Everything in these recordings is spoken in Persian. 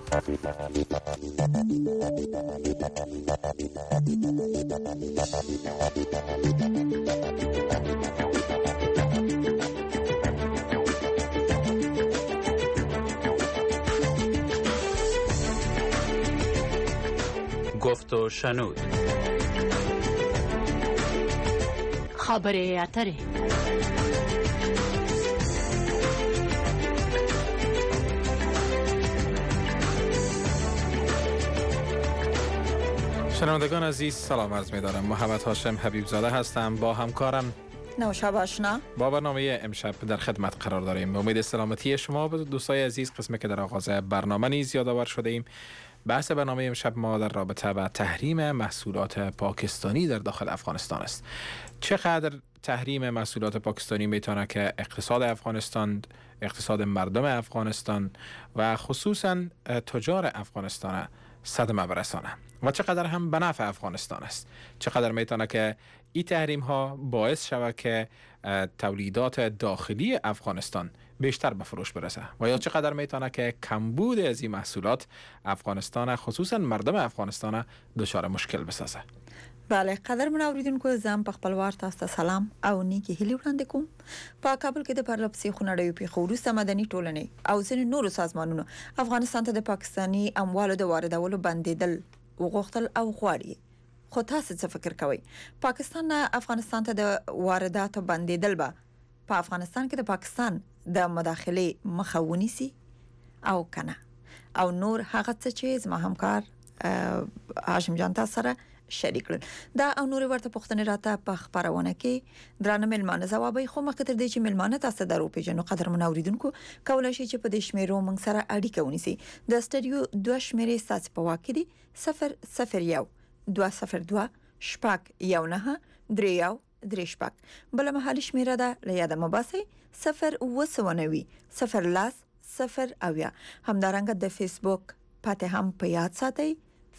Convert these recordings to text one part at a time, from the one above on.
گفت و شنود. خبره اتره. شنوندگان عزیز سلام عرض می دارم. محمد هاشم حبیب زاده هستم. با همکارم نوشاب آشنا با برنامه امشب در خدمت قرار داریم. امید سلامتی شما به دوستای عزیز. قسمی که در آغاز برنامه نیز یادآور شده ایم. بحث برنامه امشب ما در رابطه با تحریم محصولات پاکستانی در داخل افغانستان است. چقدر تحریم محصولات پاکستانی میتونه که اقتصاد افغانستان، اقتصاد مردم افغانستان و خصوصا تجار افغانستان صدمه برسانه و چقدر هم به نفع افغانستان است. چقدر میتونه که این تحریم ها باعث شود که تولیدات داخلی افغانستان بیشتر به فروش برسه و یا چقدر میتونه که کمبود از این محصولات افغانستان خصوصا مردم افغانستان دچار مشکل بسازه. بله، قدرمن اوریدونکو زم په خپل وار تاسو ته سلام او نیکی هیلې وړاندې کوم. په کابل کې د پرلپسې خونړیو پیښو وروسته مدني ټولنې او ځینې نورو سازمانونو افغانستان ته د پاکستاني اموالو د واردولو بندیدل وغوښتل او غواړي. خو تاسو څه فکر کوئ؟ پاکستان نه افغانستان ته د وارداتو بندیدل به په افغانستان کې د پاکستان د مداخله مخه ونیسي او کنه؟ او نور هغه څه چې زما همکار هاشم جان تاسو سره شریک کړل دا او نور ورته پوښتنې راته په خبرونه کې درانه ملمانه ځوابي خو مخکې تر دې چې ملمانه تاسو درو پیژنو قدرمن اوریدونکو کولای شي چې په دې شمیرو موږ سره اړیکه ونیسي. د سټډیو 2 شمیرې ساتي په واکې دي 001 202 شپږ 19 3 3 شپږ. بل مهالي شمیره ده لیاده مباسي 0 0 0 اویا. همدارنګه د فیسبوک پته هم په یاد ساتئ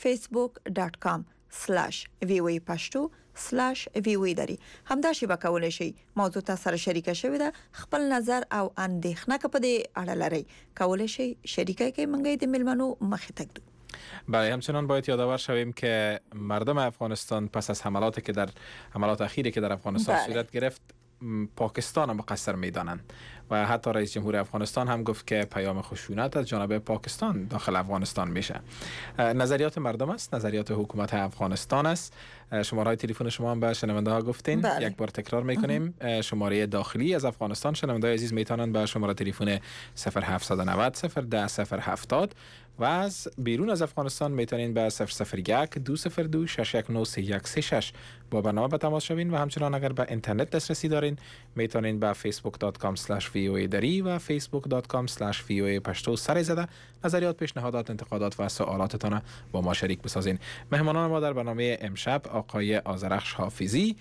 facebook.com/voa pashto/voa دری. همدا شی وکولای شي موضوع تاسو سره شریک شوی ده. خپل نظر او اندېښنه په دې اړه لري کولای شي شریکای کې منګي د ملمنو مخه تکدو. بله، همچنان باید یادآور شویم که مردم افغانستان پس از حملاتی که در حملات اخیری که در افغانستان صورت گرفت پاکستان مقصر میدانند و حتی رئیس جمهور افغانستان هم گفت که پیام خشونت از جانب پاکستان داخل افغانستان میشه. نظریات مردم است، نظریات حکومت افغانستان است. شماره تلفن شما هم به شنونده ها گفتین. یک بار تکرار میکنیم. شماره داخلی از افغانستان شنونده عزیز میتونن به شماره تلفن 0790 010 070 و از بیرون از افغانستان میتونین به 001 202 6193136 با برنامه به تماس شوین و همچنان اگر به اینترنت دسترسی دارین میتونین به facebook.com/voa دری و facebook.com/voa پشتو سر زده نظریات، پیشنهادات، انتقادات و سوالاتتان با ما شریک بسازین. مهمانان ما در برنامه امشب آقای آذرخش حافظی،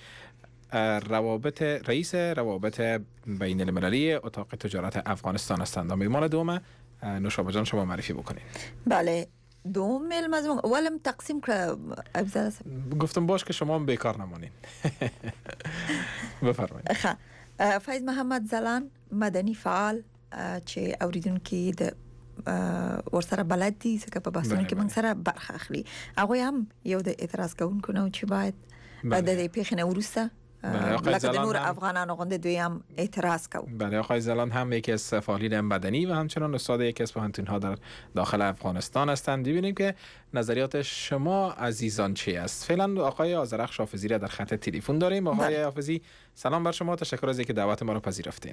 رئیس روابط بین المللی اتاق تجارت افغانستان هستند. مهمان دوم نوشابه جان شما معرفی بکنید. بله، دوم ملمزم ولم تقسیم کرد ابزار گفتم باش که شما هم بیکار نمانین. بفرمایید. فایز محمد زلان مدني فعال چې اوریدونکو د ورسره بلد دي ځکه په بحثونو کې موږ سره برخه اخلي. هغه هم یو د اعتراض کوونکو نه چې باید د دې پیښې نه وروسته لکه د نور افغانانو غونډه دوی هم اعتراض کوي. بله، آقای زلان هم یکی از فعالین مدنی و همچنان استاد یکی از پوهنتون‌ها در داخل افغانستان هستند. ببینیم که نظریات شما عزیزان چی است. فعلا آقای آذرخش حافظی را در خط تلفن داریم. آقای حافظی سلام بر شما، تشکر از اینکه دعوت ما را پذیرفتین.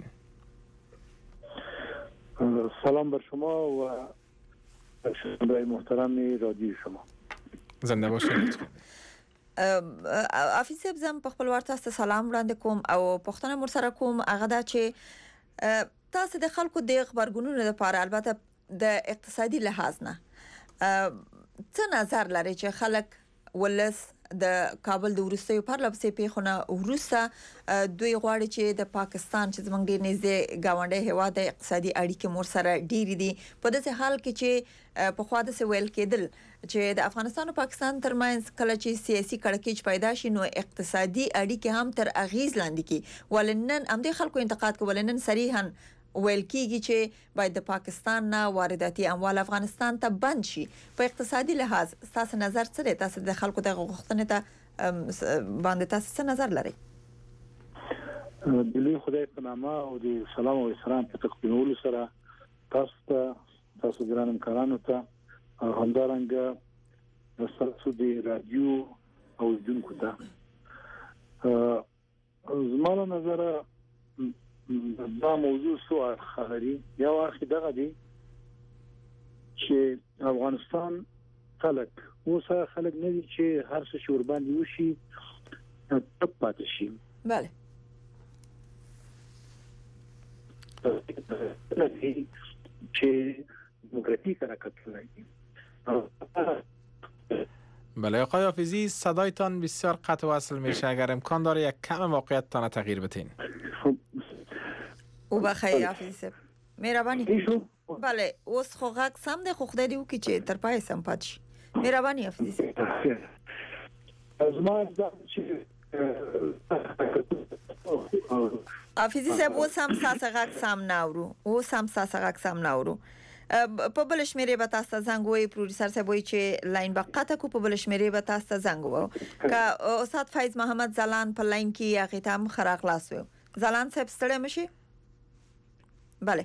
سلام بر شما و شنونده‌های محترم رادیو شما. زنده باشید. افیسب زم په خپل ورته سلام وړاندې کوم او پښتنه مر سره کوم هغه دا چې تاسو د خلکو د خبرګونونو لپاره البته د اقتصادي لحاظ نه څه نظر لري چې خلک ولس د کابل د ورستیو پرلپسې پیښونه ورسته دوی غواړي چې د پاکستان چې زمونږ ډیر نږدې گاونډي هیواد د اقتصادي اړیکې مور سره ډیر دي په داسې حال کې چې په خوا د ویل کېدل چې د افغانستان او پاکستان ترمنځ کله چې سیاسي کړکېچ پیدا شي نو اقتصادي اړیکې هم تر اغیز لاندې کی ولنن هم د خلکو انتقاد کولنن صریحا ویل کیږي چې باید د پاکستان نه وارداتي اموال افغانستان ته بند شي. په اقتصادي لحاظ تاسو نظر څه دی؟ تاسو د خلکو د غوښتنې ته باندې تاسو څه نظر لرئ؟ د لوی خدای په نامه او د سلام او احترام په تقدیمولو سره تاسو ګران همکارانو ته او همدارنګه تاسو د رادیو او دونکو ته زموږ نظر دا موضوع سو خبري یو اخی دغه دی چې افغانستان خلک اوسه خلک نه دي چې هر څه شور باندې وشي تپ پاتې شي. بله چې دموکراتیک حرکت لري. بله آقای حافظی صدایتان بسیار قطع و وصل میشه، اگر امکان داره یک کم موقعیت تان تغییر بتین. او بخیر حافظی صاحب مهربانی. بله اوس خو غږ سم دی خو خدای دې وکړي چې تر پای سم پاتې شي. مهرباني حافظی صاحب. حافظی صاحب اوس هم ساسه غږ سم ناورو. اوس هم ساسه غږ سم ناورو. په بل شمیرې به تاسو زنګ وای پروډوسر صاحب وای چې لاین به قطع کو، په بل شمیرې به تاسو زنګ وو که استاد فیض محمد زلان په لاین کې هغه تام خراق لاس وو. زلان صاحب ستړی مشي؟ بله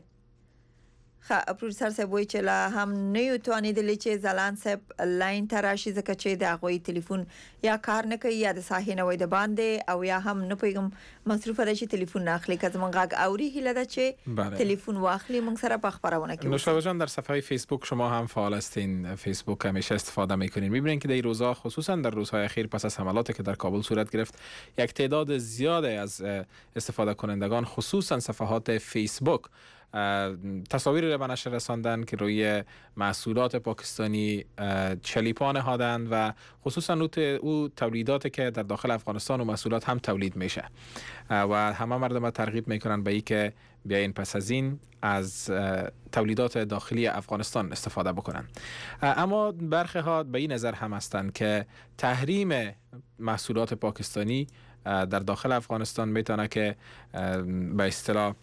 پروډوسر صاحب وای چې لا هم نه یو توانیدلی چې زلان صاحب لاین ته راشي ځکه چې د هغوی ټلیفون یا کار نه کوي یا د ساحې نه وای د باندې او یا هم نه پیغام مصروفه ده چې ټلیفون نه اخلي. که زمونږ غږ اوري هیله ده چې ټلیفون واخلي موږ سره په خبرونه کې. نوشابه جان در صفحه فیسبوک شما هم فعال هستین، فیسبوک همیشه استفاده میکنین. میبینین که در این روزها خصوصا در روزهای اخیر پس از حملاتی که در کابل صورت گرفت یک تعداد زیادی از استفاده کنندگان خصوصا صفحات فیسبوک تصاویری را به نشر رساندن که روی محصولات پاکستانی چلیپا نهادند و خصوصا او تولیداتی که در داخل افغانستان و محصولات هم تولید میشه و همه مردم ترغیب میکنن به این که بیاین پس از این از تولیدات داخلی افغانستان استفاده بکنن. اما برخی ها به این نظر هم هستند که تحریم محصولات پاکستانی در داخل افغانستان میتونه که به اصطلاح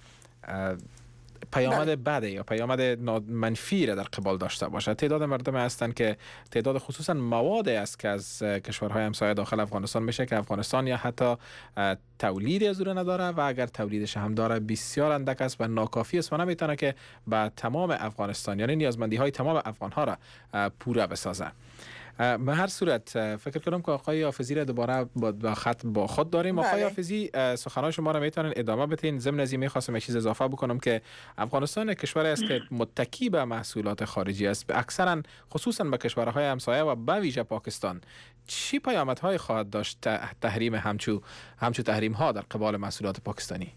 پیامد بده یا پیامد منفی را در قبال داشته باشد. تعداد مردم هستند که تعداد خصوصا موادی است که از کشورهای همسایه داخل افغانستان میشه که افغانستان یا حتی تولید از اون نداره و اگر تولیدش هم داره بسیار اندک است و ناکافی است و نمیتونه که با تمام افغانستان یعنی نیازمندی های تمام افغان ها را پوره بسازه. به هر صورت فکر کنم که آقای حافظی را دوباره با خود داریم. آقای حافظی سخنان شما را میتونین ادامه بدین. ضمن از این میخواستم یک چیز اضافه بکنم که افغانستان کشوری است که متکی به محصولات خارجی است، اکثرا خصوصا به کشورهای همسایه و به ویژه پاکستان. چی پیامدهای خواهد داشت تحریم همچو تحریم ها در قبال محصولات پاکستانی؟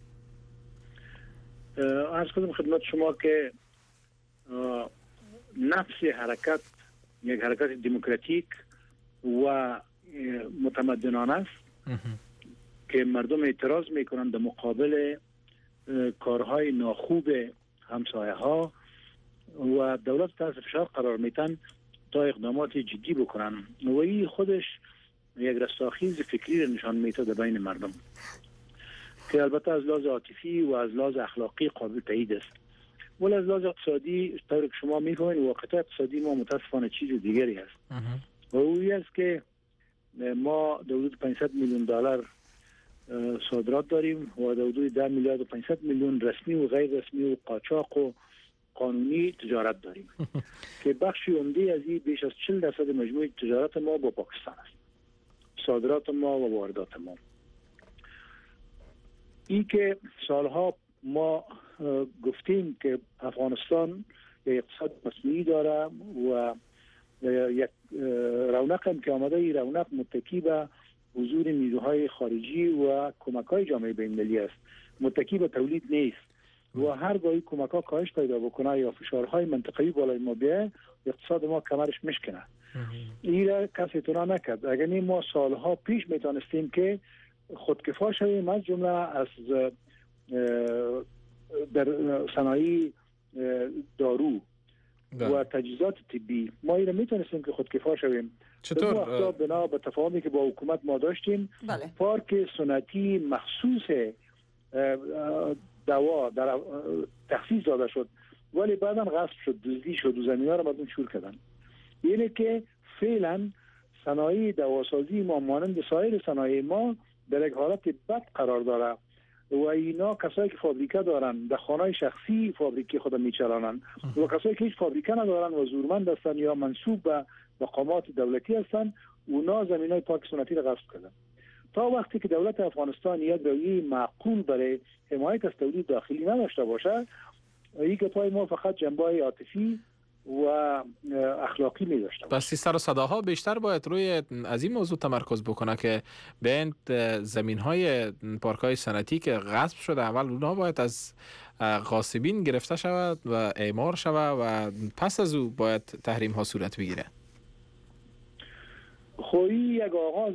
عرض کنم خدمت شما که نفس حرکت یک حرکت دموکراتیک و متمدنانه است که مردم اعتراض میکنند در مقابل کارهای ناخوب همسایه ها و دولت تحت فشار قرار میتن تا اقدامات جدی بکنن و این خودش یک رستاخیز فکری را نشان میده در بین مردم که البته از لحاظ عاطفی و از لحاظ اخلاقی قابل تایید است. ولی از لحاظ اقتصادی طور که شما می‌فهمید واقعیت اقتصادی ما متاسفانه چیز دیگری است و اویی است که ما حدود 500 میلیون دلار صادرات داریم و حدود 10 میلیارد و 500 میلیون رسمی و غیر رسمی و قاچاق و قانونی تجارت داریم که بخشی عمده از این بیش از 40% مجموع تجارت ما با پاکستان است، صادرات ما و واردات ما. این که سالها ما گفتیم که افغانستان یک اقتصاد مصنوعی داره و یک رونق هم که آمده این رونق متکی به حضور نیروهای خارجی و کمک‌های جامعه بین‌المللی است، متکی به تولید نیست و هر گاهی کمک‌ها کاهش پیدا بکنه یا فشارهای منطقه‌ای بالای ما بیاد اقتصاد ما کمرش میشکنه. این را کسی تونا نکرد. اگر این ما سالها پیش میتونستیم که خودکفا شویم از جمله از در صنایع دارو و تجهیزات طبی ما این میتونستیم که خودکفا شویم. چطور؟ بنا به تفاهمی که با حکومت ما داشتیم پارک سنتی مخصوص دوا در تخصیص داده شد ولی بعدا غصب شد، دزدی شد و زمین‌ها را مردم شور کردن. یعنی که فعلا صنایع دواسازی ما مانند سایر صنایع ما در یک حالت بد قرار داره و اینا کسایی که فابریکه دارن در خانه شخصی فابریکه خود میچرانن و کسایی که هیچ فابریکه ندارن و زورمند هستن یا منسوب به مقامات دولتی هستن اونا زمینای پاک سنتی را غصب کردن. تا وقتی که دولت افغانستان یک رویه معقول برای حمایت از تولید داخلی نداشته باشه، یک پای ما فقط جنبه عاطفی و اخلاقی می داشته. پس سر و صداها بیشتر باید روی از این موضوع تمرکز بکنه که بین زمین‌های پارک‌های صنعتی که غصب شده اول اونها باید از غاصبین گرفته شود و اعمار شود و پس از او باید تحریم ها صورت بگیره. خویی یک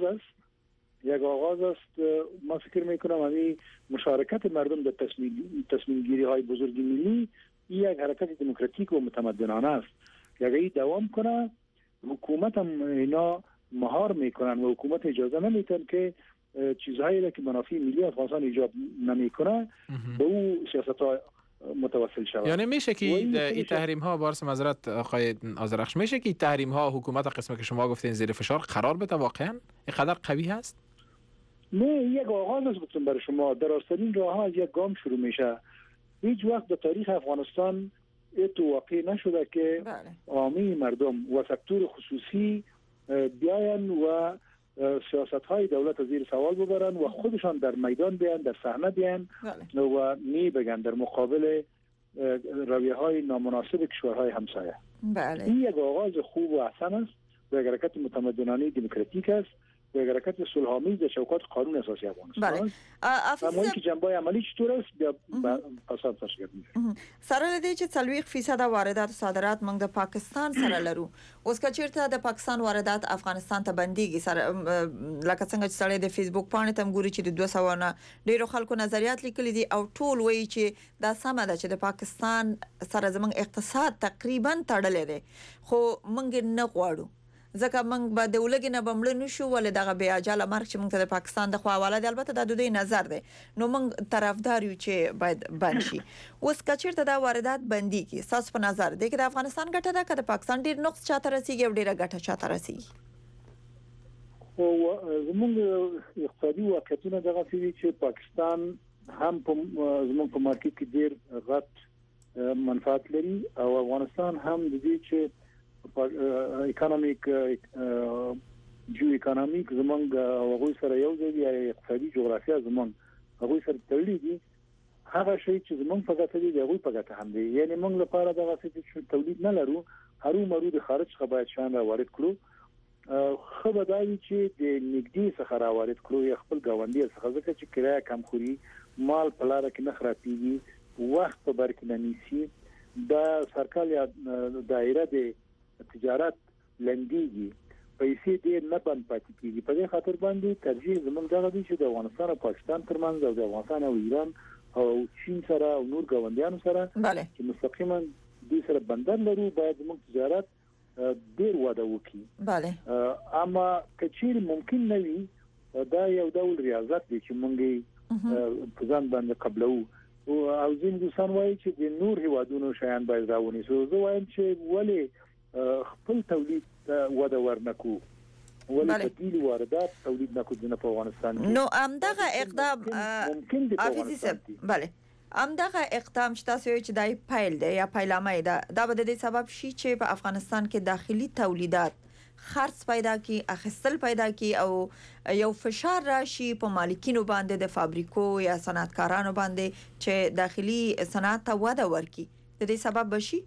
آغاز است. ما فکر میکنم همین مشارکت مردم در تصمیم گیری های بزرگ ملی یک حرکت دموکراتیک و متمدنانه است. اگر این دوام کنه حکومت هم اینا مهار میکنن و حکومت اجازه نمیتن که چیزهایی که منافع ملی افغانستان ایجاب نمیکنه به او سیاست‌ها متوسل شود. یعنی میشه که این تحریم ها بارس معذرت آقای آذرخش، میشه که این تحریم ها حکومت قسمی که شما گفتین زیر فشار قرار بده واقعا اینقدر قوی هست؟ نه، یک آغاز است. گفتم برای شما درازترین راه ها از یک گام شروع میشه. هیچ وقت در تاریخ افغانستان این واقع نشده که عامه مردم و سکتور خصوصی بیاین و سیاست های دولت از زیر سوال ببرن و خودشان در میدان بیان، در صحنه بیان و بگن در مقابل رویه های نامناسب کشورهای همسایه. بله. این یک آغاز خوب و حسن است و یک حرکت متمدنانه دموکراتیک است و یک حرکت صلح‌آمیز در چوکات قانون اساسی افغانستان. بله. اما اینکه جنبه عملی چطور است بیا پاساب تشکیل میشه. سره لدی چې 30% واردات او صادرات موږ د پاکستان سره لرو. اوس که چیرته د پاکستان واردات افغانستان ته بنديږي سره لکه څنګه چې سړی د فیسبوک باندې تم ګوري چې د 200 نه ډیرو خلکو نظریات لیکلي دي او ټول وایي چې دا سمه ده چې د پاکستان سره زموږ اقتصاد تقریبا تړلې دی خو موږ نه غواړو ځکه موږ به د ولګي نه بمړ نشو ولې دغه بیا اجاله مرګ چې موږ ته د پاکستان د خوا حواله دی. البته د دوی نظر دی نو موږ طرفدار یو چې باید بند شي. اوس کچیرته دا واردات بندي کی تاسو په نظر دی چې د افغانستان ګټه ده که د پاکستان ډیر نقص چاته رسیږي او ډیره ګټه چاته رسیږي؟ خو زموږ اقتصادي واقعیتونه دغه دي چې پاکستان هم زموږ په مارکیټ کې ډیر غټ منفعت لري او افغانستان هم د دې چې اکونومیک جو اکونومیک زمونږ هغه سره یو ځای اقتصادي جغرافیا زمونږ هغه سره تړلې دي. هغه شی چې زمونږ په ګټه دي هغه په ګټه هم دي. یعنی موږ لپاره دغه څه چې تولید نه لرو هرو مرو د خارج څخه باید شان را وارد کړو. خو به دا وي چې د نګدي څخه را وارد کړو یا خپل ګاونډي څخه، ځکه چې کرایه کم خوري، مال په لار کې نه خرابېږي، وخت په بر کې نه نیسي، دا سرکال یا دایره د تجارت لنډیږي، پیسې دې نه بند پاتې کیږي. په دې خاطر باندې ترجیح زموږ دغه دي چې د افغانستان او پاکستان ترمنځ او د افغانستان او ایران او چین سره او نور ګاونډیانو سره چې مستقیما دوی سره بندر لرو باید زموږ تجارت ډیر وده وکړي. بله. اما کچیر ممکن نه وي دا یو ډول ریاضت دی چې موږ په ځان باندې قبلو او ځین دوستان وایي چې د نور هیوادونو شیان باید راونی سو. زه وایم چې ولی خپل تولید وده ورنکو ولی بدیل واردات تولید نکو د افغانستان. نو امدغه اقدام ممکن دی افغانستان. بله. امدغه اقدام چې تاسو چې دای پایل دی یا پیلامه ده دا به د دې سبب شي چې په افغانستان کې داخلي تولیدات خرڅ پیدا کی، اخیستل پیدا کی او یو فشار راشي په مالکینو باندې د فابریکو یا صنعتکارانو باندې چې داخلي صنعت ته وده ورکړي. د دې سبب بشي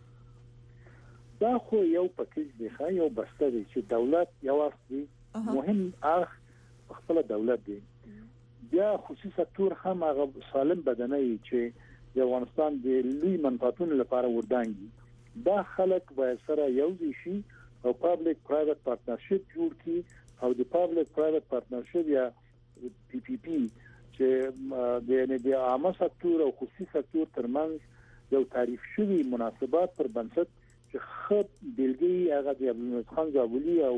دا خو یو پکیج دی، یو بسته دی چې دولت یو اصلي مهم اخ خپل دولت دی. بیا خصوصي سکتور هم هغه سالم بدنه چې د افغانستان د لوی منفعتونو لپاره وردانګي. دا خلک باید سره یو ځای شي او پابلیک پرایویټ پارتنرشپ جوړ کړي او د پابلیک پرایویټ پارتنرشپ یا پی پی پی چې د عامه سکتور او خصوصي سکتور ترمنځ یو تعریف شوی مناسبات پر بنسټ چې خط بلګي هغه د عبدالمجید خان زابلی او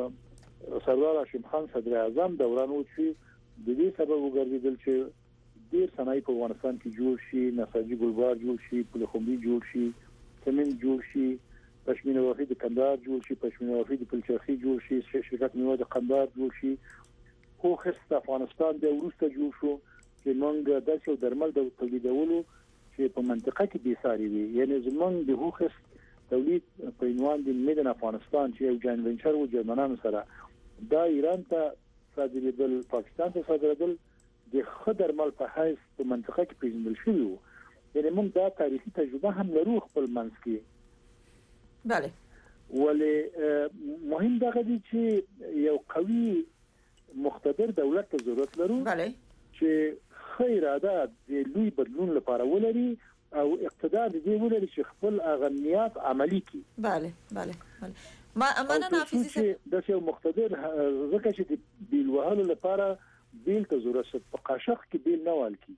سردار هاشم خان صدر اعظم دوران و چې د دې سبب وګرځیدل چې ډیر صنایع په افغانستان کې جوړ شي، نساجي ګلبار جوړ شي، پلخمبي جوړ شي، سمنټ جوړ شي، پښمینه وافي د کندهار جوړ شي، پښمینه وافي د پلچرخي جوړ شي، شرکت میوه د قندهار جوړ شي. خو خص افغانستان د ورسته جوړ شو چې موږ داسې درمل د تولیدولو چې په منطقه کې بیساري وي. یعنی زمونږ د هوخص تولید په عنوان د میدان افغانستان چې یو جاین وینچر و جرمنانو سره دا ایران ته صادریدل، پاکستان ته صادریدل د خدرمل په حیث په منطقه کې پیژندل شوی وو. یعنی موږ دا تاریخي تجربه هم لرو خپل منځ کې. بله ولې مهم دا دی چې یو قوي مقتدر دولت ته ضرورت لرو بله چې خیراده د لوی بدلون لپاره ولري او اقتدار دې ولري چې خپل اغنیات عملی کړي. بله بله بله ما نه نافذ چې د یو مقتدر ځکه چې د بیل وهلو لپاره بیل ته ضرورت په قاشق کې بیل نه وال کی.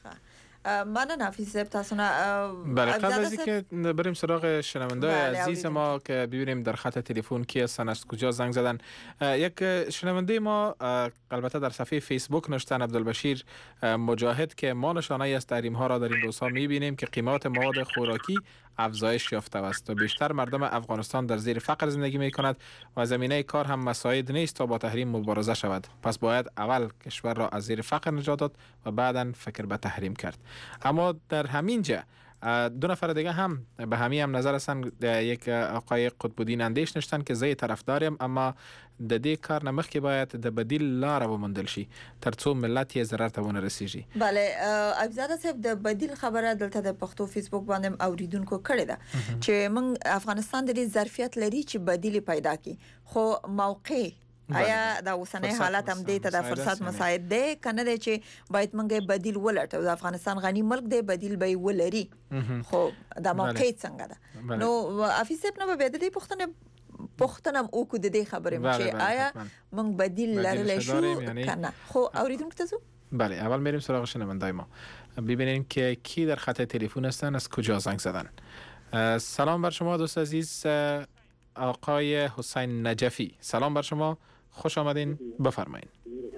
من نافذ صاحب تاسو نه بله قبل از اینکه بریم سراغ شنونده عزیز ما که ببینیم در خط تلفن کی هستن، از کجا زنگ زدن. یک شنونده ما البته در صفحه فیسبوک نوشتن عبدالبشیر مجاهد که ما نشانه از تحریم ها را در این روزها میبینیم که قیمت مواد خوراکی افزایش یافته است و بیشتر مردم افغانستان در زیر فقر زندگی می کند و زمینه کار هم مساعد نیست تا با تحریم مبارزه شود. پس باید اول کشور را از زیر فقر نجات داد و بعداً فکر به تحریم کرد. اما در همین جا دو نفر دیگه هم به همین هم نظر هستن. یک آقای قطب‌الدین اندیش نشتن که زه طرفدارم اما د دې کار نه مخکې باید د بدیل لار وموندل شي ترڅو ملت یې ضرر ته ونه رسیږي. بله ابزاده صاحب د بدیل خبره دلته د پښتو فیسبوک باندې اوریدونکو کړی ده چې موږ افغانستان د دې ظرفیت لري چې بدیل پیدا کړي، خو موقع آیا دا اوسنۍ حالت هم دې ته د فرصت مساعد دی کنه دی چې باید موږ بدیل ولټو؟ د افغانستان غنی ملک دی، بدیل به ولري، خو دا موقع څنګه ده؟ نو افیس صاحب نه به د دې پښتنه او کو د دې خبرې چې آیا موږ بدیل لرلی شو کنه؟ خو اوریدونکو ته زو بله اول میریم سراغ شنوندای ما ببینیم که کی در خط تلفن هستن، از کجا زنگ زدن. سلام بر شما دوست عزیز آقای حسین نجفی. سلام بر شما، خوش آمدین، بفرمایید.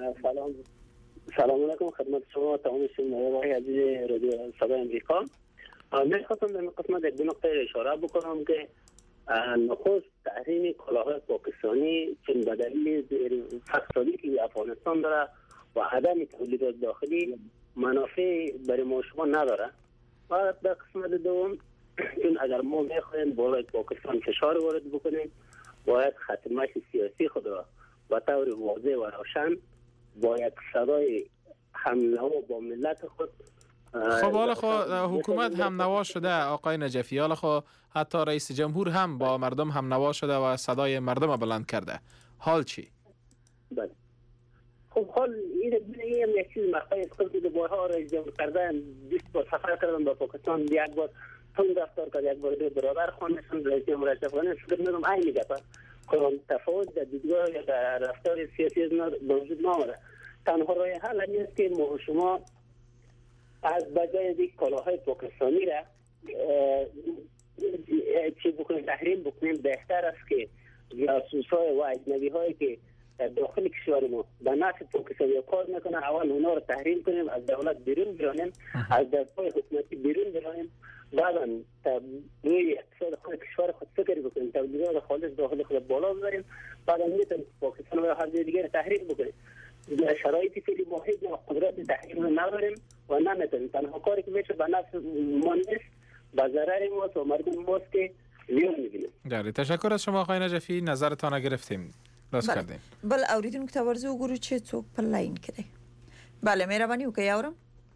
سلام علیکم خدمت شما تمام شنوندگان عزیز رادیو صدای آمریکا. من خواستم در این قسمت یک دو نکته اشاره بکنم که نخست تحریم کالاهای پاکستانی چون به دلیل فسادی که افغانستان داره و عدم تولیدات داخلی منافع برای ما شما نداره. و در قسمت دوم چون اگر ما میخوایم بالای پاکستان فشار وارد بکنیم باید ختمش سیاسی خود را به طور واضح و روشن باید صدای همنوا با ملت خود. خب حالا حکومت هم نوا شده آقای نجفی، حالا حتی رئیس جمهور هم با مردم هم نوا شده و صدای مردم بلند کرده. حال چی؟ بله خب حال این هم یک چیز مقطعی است که بارها رئیس جمهور کردن 20 بار سفر کردن با پاکستان، یک بار تون رفتار کرد، یک بار برابر خوانشون رئیس جمهور افغانستان فکر می‌کنم عین گپه که تفاوت در دیدگاه یا در رفتار سیاسی به وجود نآمده. تنها راه حل این است که ما شما از بجای دیگه کالاهای پاکستانی را چی بکنیم تحریم بکنیم بهتر است که جاسوس‌های و اجنبی‌هایی که داخل کشور ما به نفع پاکستان کار میکنه اول اونا رو تحریم کنیم، از دولت بیرون برانیم، از دستگاه حکومتی بیرون برانیم، بعدا روی اقتصاد خود کشور خود فکر بکنیم، تولیدات خالص داخل خود بالا ببریم، بعدا میتونیم پاکستان و هر جای دیگر تحریم بکنیم. در شرایطی که ما هیچ قدرت تحریم رو نداریم و نمیتونیم. تنها کاری که میشه به نفع ما نیست، به ضرر ماست و مردم ماست که زیان میبینیم. بله تشکر از شما آقای نجفی، نظرتان گرفتیم. لطف کردیم. بل اوریدونکو ته ورځو وګورو چې څوک په لاین کې دی. بله مهرباني وکړئ اورم.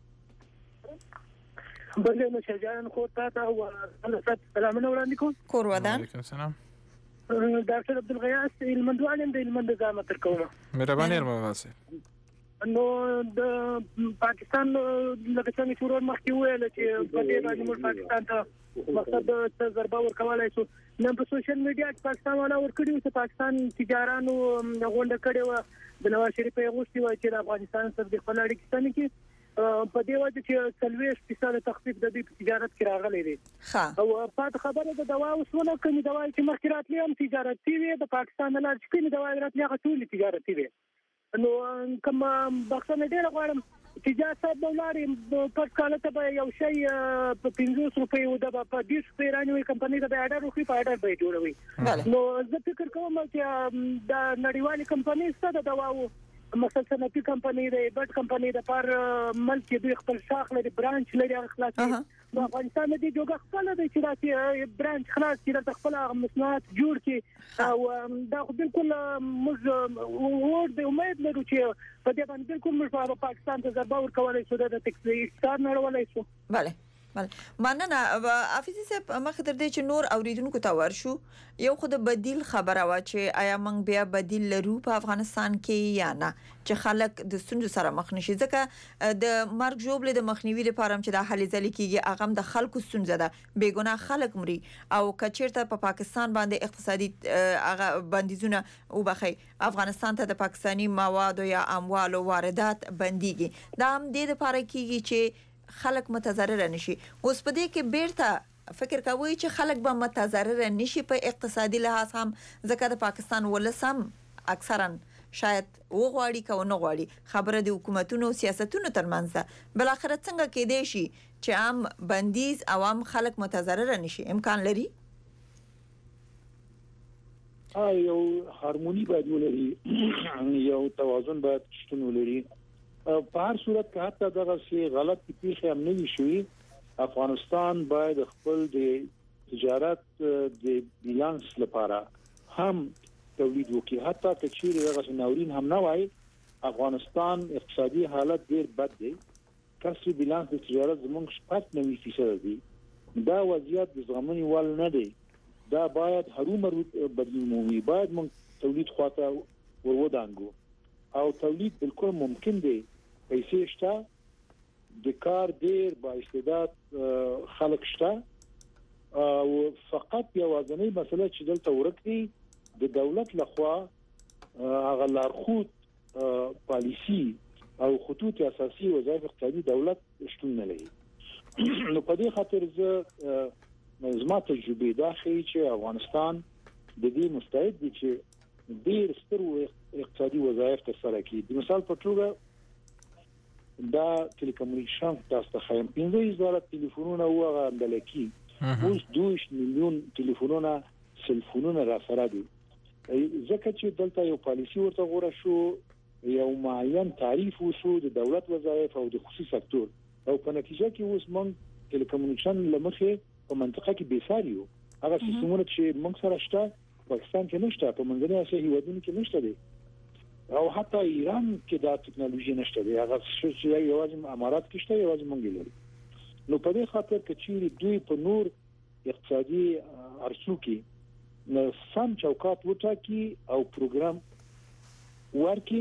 بله نو شجاعان خو تاسو او سلامونه وړاندې کوم. کور ودان. علیکم السلام. ډاکټر عبدالغیاث علمندو عالم د علمند زامه تر کومه. مهرباني واسه. نو د پاکستان لکه څنګه چې ورور مخکې ویل چې په دې باندې موږ پاکستان ته مقصد څه ضربه ورکولای شو. نن په سوشل میډیا کې پاکستان والا ورکړي چې پاکستان تجارانو غونډه کړې و د نواز شریف یې غوښتي و چې د افغانستان سره د خپل اړیکې ستنې کې په دې وجه چې 40% تخفیف د دې تجارت کې راغلی دی. او پات خبره د دوا وسونه کوي دوا چې مخکې راتلې هم تجارتي وي د پاکستان نه چې کوي دوا راتلې هغه ټول تجارتي وي. نو کوم بخښنه ډیره غواړم تجارت صاحب ولارې پټ کاله ته به یو شی په 500 روپۍ او د په 20 روپۍ رانیوي کمپنۍ ته به اډر وکړي په اډر به جوړوي نو زه فکر کوم چې د نړیوالې کمپنۍ څخه د دواو مثلا صنعتي کمپنۍ د بټ کمپنۍ د پر ملک د خپل شاخ لري برانچ لري خلاصي نو افغانستان د جوګه خپل د چې راځي برانچ خلاص چې د خپل مصنوعات جوړ کړي او دا بالکل موږ د امید لرو چې په دې باندې بالکل موږ په پاکستان ته ضربه ورکولای شو د ټیکسي ستار نړولای شو بله مننه حافظي صاحب مخه تر دې چې نور اوریدونکو ته ورشو یو خو د بدیل خبره وا چې آیا موږ بیا بدیل لرو په افغانستان کې یا نه چې خلک د ستونزو سره مخ نشي ځکه د مرګ جوړل د مخنیوي لپاره چې د حل ځلې کېږي هغه د خلکو ستونزه ده بیګناه خلک مري او کچیرته په پاکستان باندې اقتصادي هغه بندیزونه وبخي افغانستان ته د پاکستانی مواد یا اموال واردات بنديږي دا هم د لپاره کېږي چې خلک متضرر نشي اوس په دې کې بیرته فکر کوي چې خلک به متضرر نشي په اقتصادي لحاظ هم ځکه د پاکستان ولسم اکثرا شاید وغواړي کو نه غواړي خبره د حکومتونو سیاستونو ترمنځ ده بل اخر څنګه کې دی شي چې عام بندیز عوام خلک متضرر نشي امکان لري یو هارمونی باید ولري یو توازن باید شتون ولري په هر صورت کې حتی دغه سي غلط پیښه هم نه وي شوی افغانستان باید خپل د تجارت د بیلانس لپاره هم تولید وکړي حتی که چیرې دغه ناورین هم نه وای افغانستان اقتصادي حالت ډیر بد دی کسي بیلانس د تجارت زموږ 90% دی دا وضعیت د زغمنې وال نه دی دا باید هرومرو بدلون مومي باید موږ تولید خواته ورودانګو او تولید بالکل ممکن دی پیسې شته د کار ډیر با استعداد خلک شته او فقط یو ځنې مسله چې دلته ورکړي د دولت لخوا هغه لارښود پالیسی او خطوط اساسي وظایف اقتصادي دولت شتون نه لري نو په دې خاطر زه زما تجربه دا ښیي چې افغانستان د دې مستعد دي چې ډیر ستر اقتصادي وظایف ترسره کړي د مثال په توګه دا ټلیکومونیکیشن تاسو ته خایم 15000 ټلیفونونه او غندلکی اوس 2 میلیون ټلیفونونه سلفونونه را سره دي ځکه چې دلته یو پالیسی ورته غوړه شو یو معین تعریف وشو د دولت وظایف او د خصوصي سکتور او په نتیجه کې اوس موږ ټلیکومونیکیشن لمخه په منطقه کې بیساریو هغه سیستمونه چې موږ سره شته پاکستان کې نشته په منځنۍ اسیا هیوادونو کې نشته دي او حتی ایران کې دا ټکنالوژي نشته دی هغه چې یوازې امارات کې شته یوازې مونږ لري نو په دې خاطر کې چې دوی په نور اقتصادي ارسو کې نو سم چوکاټ وټاکي او پروګرام ورکي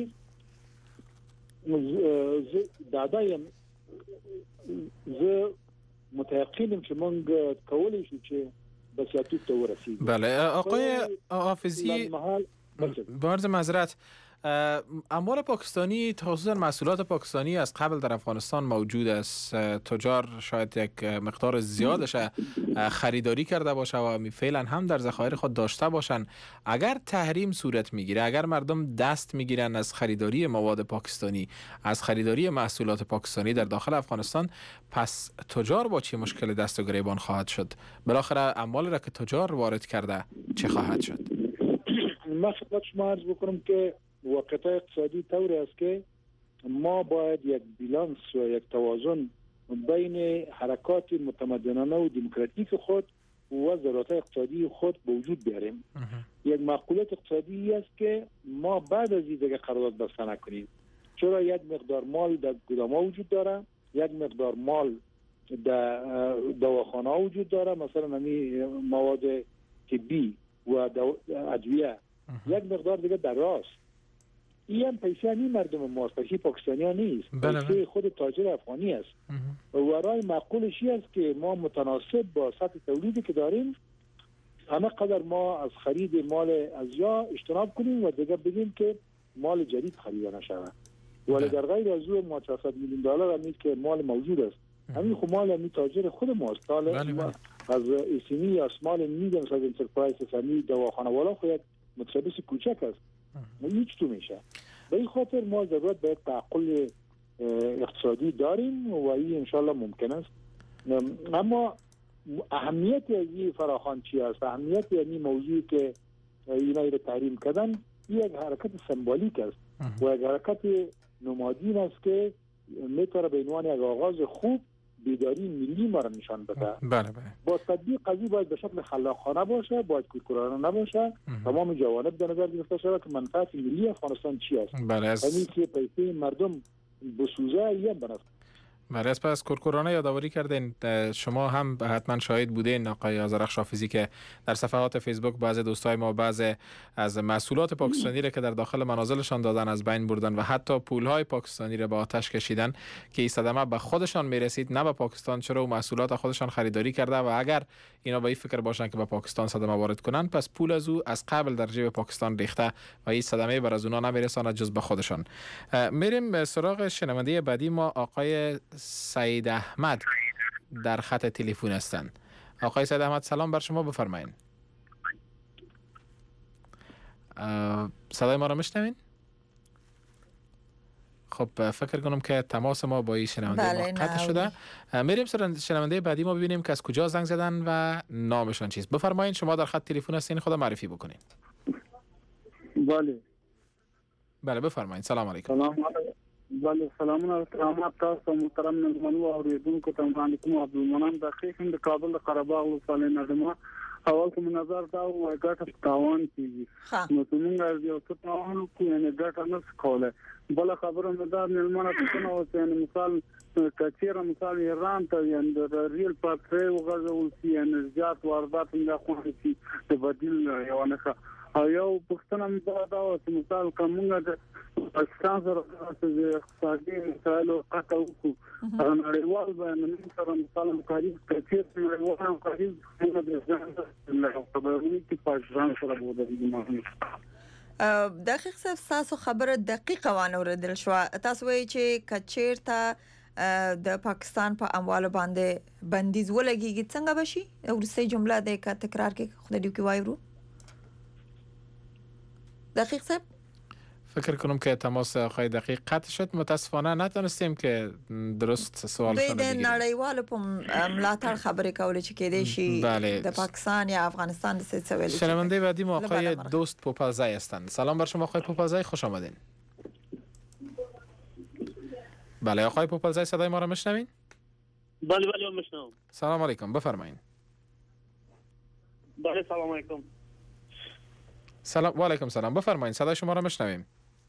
زه دایم زه متيقن چې مونږ کولای شو چې بسیاتو ته ورسیږو بله آقای حافظی بعرض معذرت اموال پاکستانی خصوصا محصولات پاکستانی از قبل در افغانستان موجود است تجار شاید یک مقدار زیادش خریداری کرده باشه و فعلا هم در ذخایر خود داشته باشن اگر تحریم صورت میگیره اگر مردم دست میگیرن از خریداری مواد پاکستانی از خریداری محصولات پاکستانی در داخل افغانستان پس تجار با چه مشکل دست و گریبان خواهد شد بالاخره اموال را که تجار وارد کرده چه خواهد شد من خدمت شما عرض بکنم که واقعیت اقتصادی طوری است که ما باید یک بیلانس و یک توازن بین حرکات متمدنانه و دموکراتیک خود و ضرورت اقتصادی خود به وجود بیاریم. یک معقولیت اقتصادی است که ما بعد از این قرارداد بسته نکنیم، چرا یک مقدار مال در گدام‌ها وجود داره، یک مقدار مال در دواخانه‌ها وجود داره، مثلا مواد طبی و ادویه، یک مقدار دیگه در راست. این هم پیسه همین مردم ماست، پیسه پاکستانی ها نیست، پیسه خود تاجر افغانی است. و رای معقولشی است که ما متناسب با سطح تولیدی که داریم همه قدر ما از خرید مال ازیا اجتناب کنیم و دیگه بگیم که مال جدید خریده نشود. ولی در غیر از اون ما 400 میلیون دلار همین که مال موجود است، همین خود مال همین تاجر خود ماست. از ایسینی یا اسمال میگم از انترپرایز همین دواخانه والا خود متشبث کوچک است. هیچ تو میشه. به این خاطر ما ضرورت به تعقل اقتصادی داریم و این انشالله ممکن است. اما اهمیت این فراخوان چی است؟ اهمیت یعنی موضوعی که اینا رو تحریم کردن یک حرکت سمبولیک است و یک حرکت نمادین است که میتونه به عنوان یک آغاز خوب بیداری ملی ما را نشان بده. بله. با تطبیق قضیه باید به شکل خلاقانه باشه، باید کورکورانه نباشه. تمام جوانب در نظر گرفته شود که منفعت ملی افغانستان چی است. بله، یعنی که پیسه مردم بسوزه یا بنفع. بله، از کورکورانه یادآوری کردین. شما هم حتما شاهد بودین آقای آذرخش حافظی که در صفحات فیسبوک بعض دوستای ما بعض از محصولات پاکستانی را که در داخل منازلشان دادن از بین بردن و حتی پولهای پاکستانی را با آتش کشیدن که این صدمه به خودشان میرسید نه به پاکستان، چرا و محصولات خودشان خریداری کرده و اگر اینا با این فکر باشن که به پاکستان صدمه وارد کنن پس پول از او از قبل در جیب پاکستان ریخته و این صدمه بر از اونا نمیرساند جز به خودشان. میریم سراغ شنونده بعدی ما. آقای سعید احمد در خط تلفن هستند. آقای سعید احمد سلام بر شما، بفرمایید. صدای ما را میشنوین؟ خب فکر کنم که تماس ما با این شنونده ما قطع شده. میریم سر شنونده بعدی ما ببینیم که از کجا زنگ زدن و نامشان چیست. بفرمایید، شما در خط تلفن هستین، خدا معرفی بکنین. بله بفرمایید. سلام علیکم. بله سلامونه احترامات تاسو محترم مهمانو اوریدونکو ته وړاندې کوم عبدالمنان دقیق د کابل د قره باغ ولسوالۍ نظم اول کوم نظر دا و ګټه تاوان کیږي نو څنګه یو څه تاوان کوي نه ګټه نه کوله بل خبره مدار نلمنه څنګه اوس یعنی مثال کثیر مثال ایران ته یعنی د ریل پاتری وغځول سي انرژات واردات نه خوندي سي د بدیل یو نه او یو پښتنه دا چې مثال کومه د پاکستان سره د اقتصادي مسایلو قطع وکړو نړیوال باندې سره مثال مقارنه کثیر نړیوال مقارنه د ځان له خبرونی کې پاکستان سره بودی دقیق تاسو خبره دقیقه وانه اوریدل شو. تاسو وایي چې کچیر ته د پاکستان په اموالو باندې بندیز ولګيږي څنګه بشي؟ ورسته جمله د تکرار کې خدای دې کوي ورو دقیق صاحب. فکر کنم که تماس آقای دقیق قطع شد. متاسفانه نتونستیم که درست سوالشون بگیریم. دوی د نړیوالو په ملاتړ خبرې کولې چې کېدې شي د پاکستان یا افغانستان د څه ویل. شنونده بعدی ما آقای دوست پوپلزی هستند. سلام بر شما آقای پوپلزی، خوش آمدین. بله آقای پوپلزی صدای ما را میشنوین؟ بله میشنوم. سلام علیکم، بفرمایید. بله سلام علیکم. سلام و علیکم سلام، بفرمایید صدای شما را میشنویم.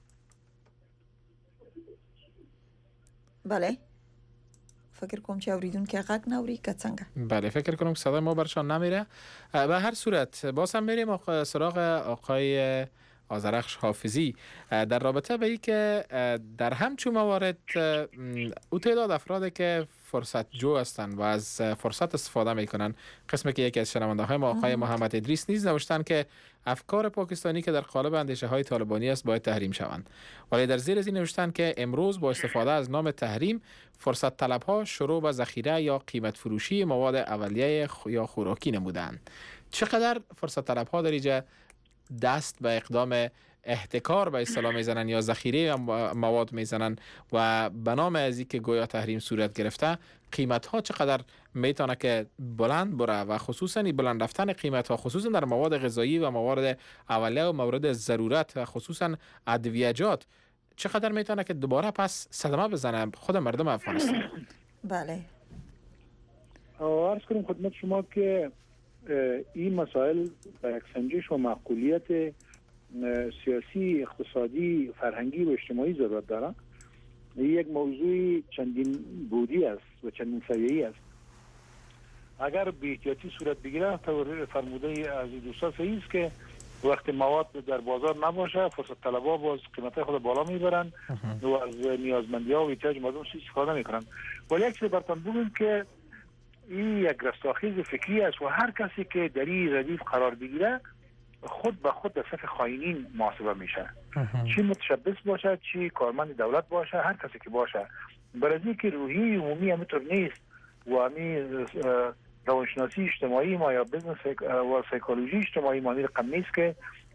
بله فکر کوم چې اوریدونکو غږ نوري که څنګه. بله فکر کنم که صدای ما برشان نمیره. به هر صورت باز هم میریم سراغ آقای آذرخش حافظی در رابطه به این که در همچون موارد او تعداد افرادی که فرصت جو هستند و از فرصت استفاده میکنن. قسمی که یکی از شنونده های ما آقای محمد ادریس نیز نوشتن که افکار پاکستانی که در قالب اندیشه های طالبانی است باید تحریم شوند، ولی در زیر از این نوشتن که امروز با استفاده از نام تحریم فرصت طلب ها شروع به ذخیره یا قیمت فروشی مواد اولیه یا خوراکی نمودند. چقدر فرصت طلب ها در اینجا دست به اقدام احتکار به اصطلاح میزنن یا ذخیره مواد میزنن و به نام از اینکه گویا تحریم صورت گرفته قیمت ها چقدر میتونه که بلند بره و خصوصا بلند رفتن قیمت ها خصوصا در مواد غذایی و موارد اولیه و موارد ضرورت و خصوصا ادویجات چقدر میتونه که دوباره پس صدمه بزنه خود مردم افغانستان. بله عرض کنم خدمت شما که این مسائل به یک سنجش و معقولیت سیاسی، اقتصادی، فرهنگی و اجتماعی ضرورت دارد. یک موضوع چندین بودی است و چندین سویه‌ای است. اگر بی احتیاطی صورت بگیره تا فرموده از دوستان صحیح است که وقتی مواد در بازار نباشه فرصت طلبها باز قیمت خود بالا میبرن و از نیازمندی‌ها و احتیاج مردم استفاده میکنن. ولی یک چیز براتون بگم که این یک رستاخیز فکری است و هر کسی که در این ردیف قرار بگیره خود به خود در صف خائنین محاسبه میشه. چی متشبث باشه، چی کارمند دولت باشه، هر کسی که باشه. برای که روحی عمومی همینطور نیست و همین روانشناسی اجتماعی ما یا بزنس و سایکولوژی اجتماعی ما رقم نیست که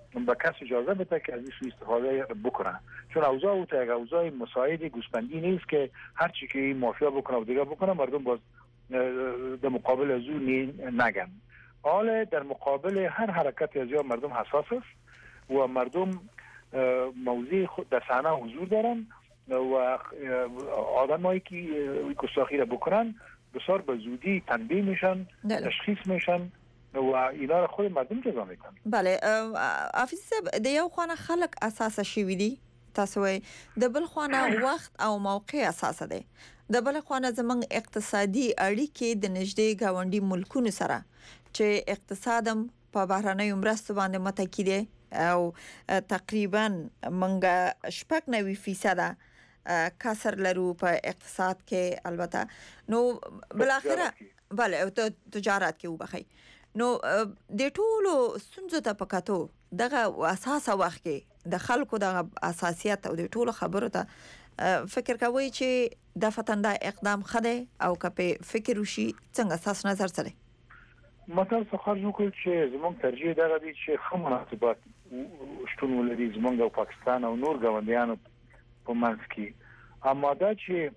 به کس اجازه بده که از این استفاده بکنه، چون اوضاع او تا یک اوضاع مساعد گوسفندی نیست که هر چی که این مافیا بکنه و دیگه بکنه مردم باز در مقابل از او نگن. حالا در مقابل هر حرکت از یا مردم حساس است و مردم موضع خود در صحنه حضور دارن و آدمایی که گستاخی را بکنن بسیار به زودی تنبیه میشن، تشخیص میشن و اینا را خود مردم جزا میکنن. بله حافظ صاحب، د یو خوانه خلق اساس شوی دي، تاسو وایي د بل خوانه وخت او موقع اساس ده، د بل خوانه زمنګ اقتصادي اړیکې د نږدې گاونډي ملکونو سره چې اقتصادم په بهرنۍ مرستو باندې متکی دي او تقریبا منګه 90% کسر لرو په اقتصاد کې، البته نو بل اخره بله تجارت کې وبخي. نو د ټولو ستونزو ته پکاتو دغه اساس وخت کې د خلکو د اساسیت او د ټولو خبرو ته فکر کوي چې د فتنده اقدام خده او کپه فکر وشي څنګه اساس نظر سره مثلا خارج وکړي چې زموږ ترجیح دغه دي چې خو مناسبات شتون ولري زموږ او پاکستان او نور ګاونډیانو په منځ کې، اما دا چې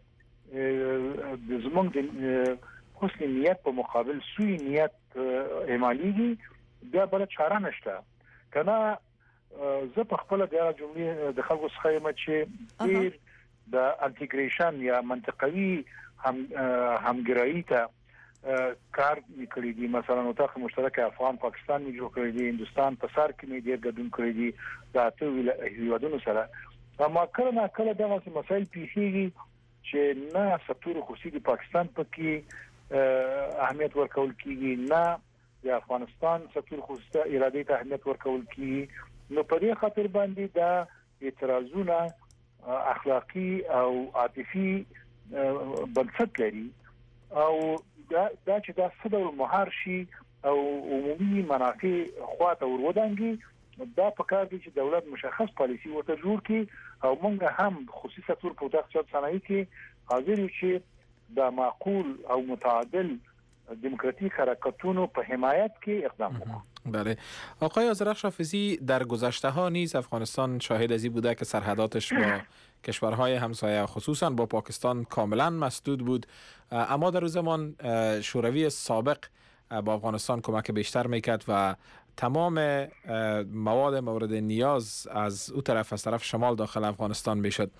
زموږ د حسن نیت په مقابل سوء نیت اعمالیږي بیا بل چاره نشته کنه. زه په خپل د جملې د خلکو څخه یم چې ډیر د انټیګریشن یا منطقوي همګرایي ته کار نکړي دي. مثلا اتاق مشترک افغان پاکستان می جوړ کړی دی، هندستان په سر کې می ډیر ګډون کړی دي د اته هیوادونو سره. اما کله نه کله دغه مسایل پیښیږي چې نه سکتور خصوصي د پاکستان پکې اهمیت ورکول کیږي، نه د افغانستان سکتور خصوصي اراده ته اهمیت ورکول کیږي. نو په دې خاطر باندې دا اعتراضونه اخلاقی او عاطفي بنسټ لري او دا چې دا څه مهار شي او عمومي منافع خواته ورودانګي، دا په کار دي چې دولت مشخص پالیسی ورته جوړ کړي او موږ هم خصوصي سکتور په دغه صنایع کې حاضر یو چې دا معقول او متعادل دموکراتیک حرکتونو په حمایت کې اقدام وکړي. بله آقای آذرخش حافظی، در گذشته ها نیز افغانستان شاهد ازی بوده که سرحداتش با کشورهای همسایه خصوصا با پاکستان کاملا مسدود بود، اما در زمان شوروی سابق با افغانستان کمک بیشتر میکرد و تمام مواد مورد نیاز از او طرف از طرف شمال داخل افغانستان میشد.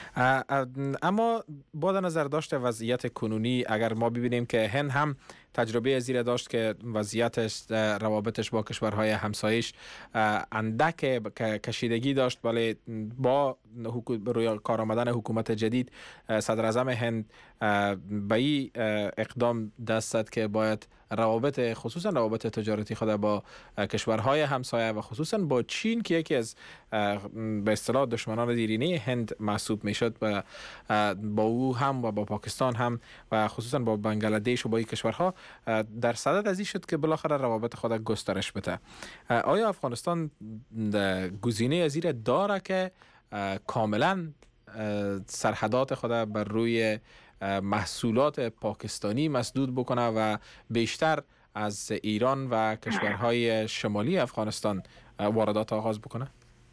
اما با نظر داشت وضعیت کنونی اگر ما ببینیم که هند هم تجربه ازیره داشت که وضعیتش روابطش با کشورهای همسایش اندک کشیدگی داشت، ولی با روی کار آمدن حکومت جدید صدر اعظم هند به این اقدام دست زد که باید روابط خصوصا روابط تجارتی خود با کشورهای همسایه و خصوصا با چین که یکی از به اصطلاح دشمنان دیرینه هند محسوب میشد و با او هم و با پاکستان هم و خصوصا با بنگلادش و با این کشورها در صدد از این شد که بالاخره روابط خود گسترش بده. آیا افغانستان گزینه از این داره که کاملا سرحدات خود بر روی محصولات پاکستانی مسدود بکنه و بیشتر از ایران و کشورهای شمالی افغانستان واردات آغاز بکنه؟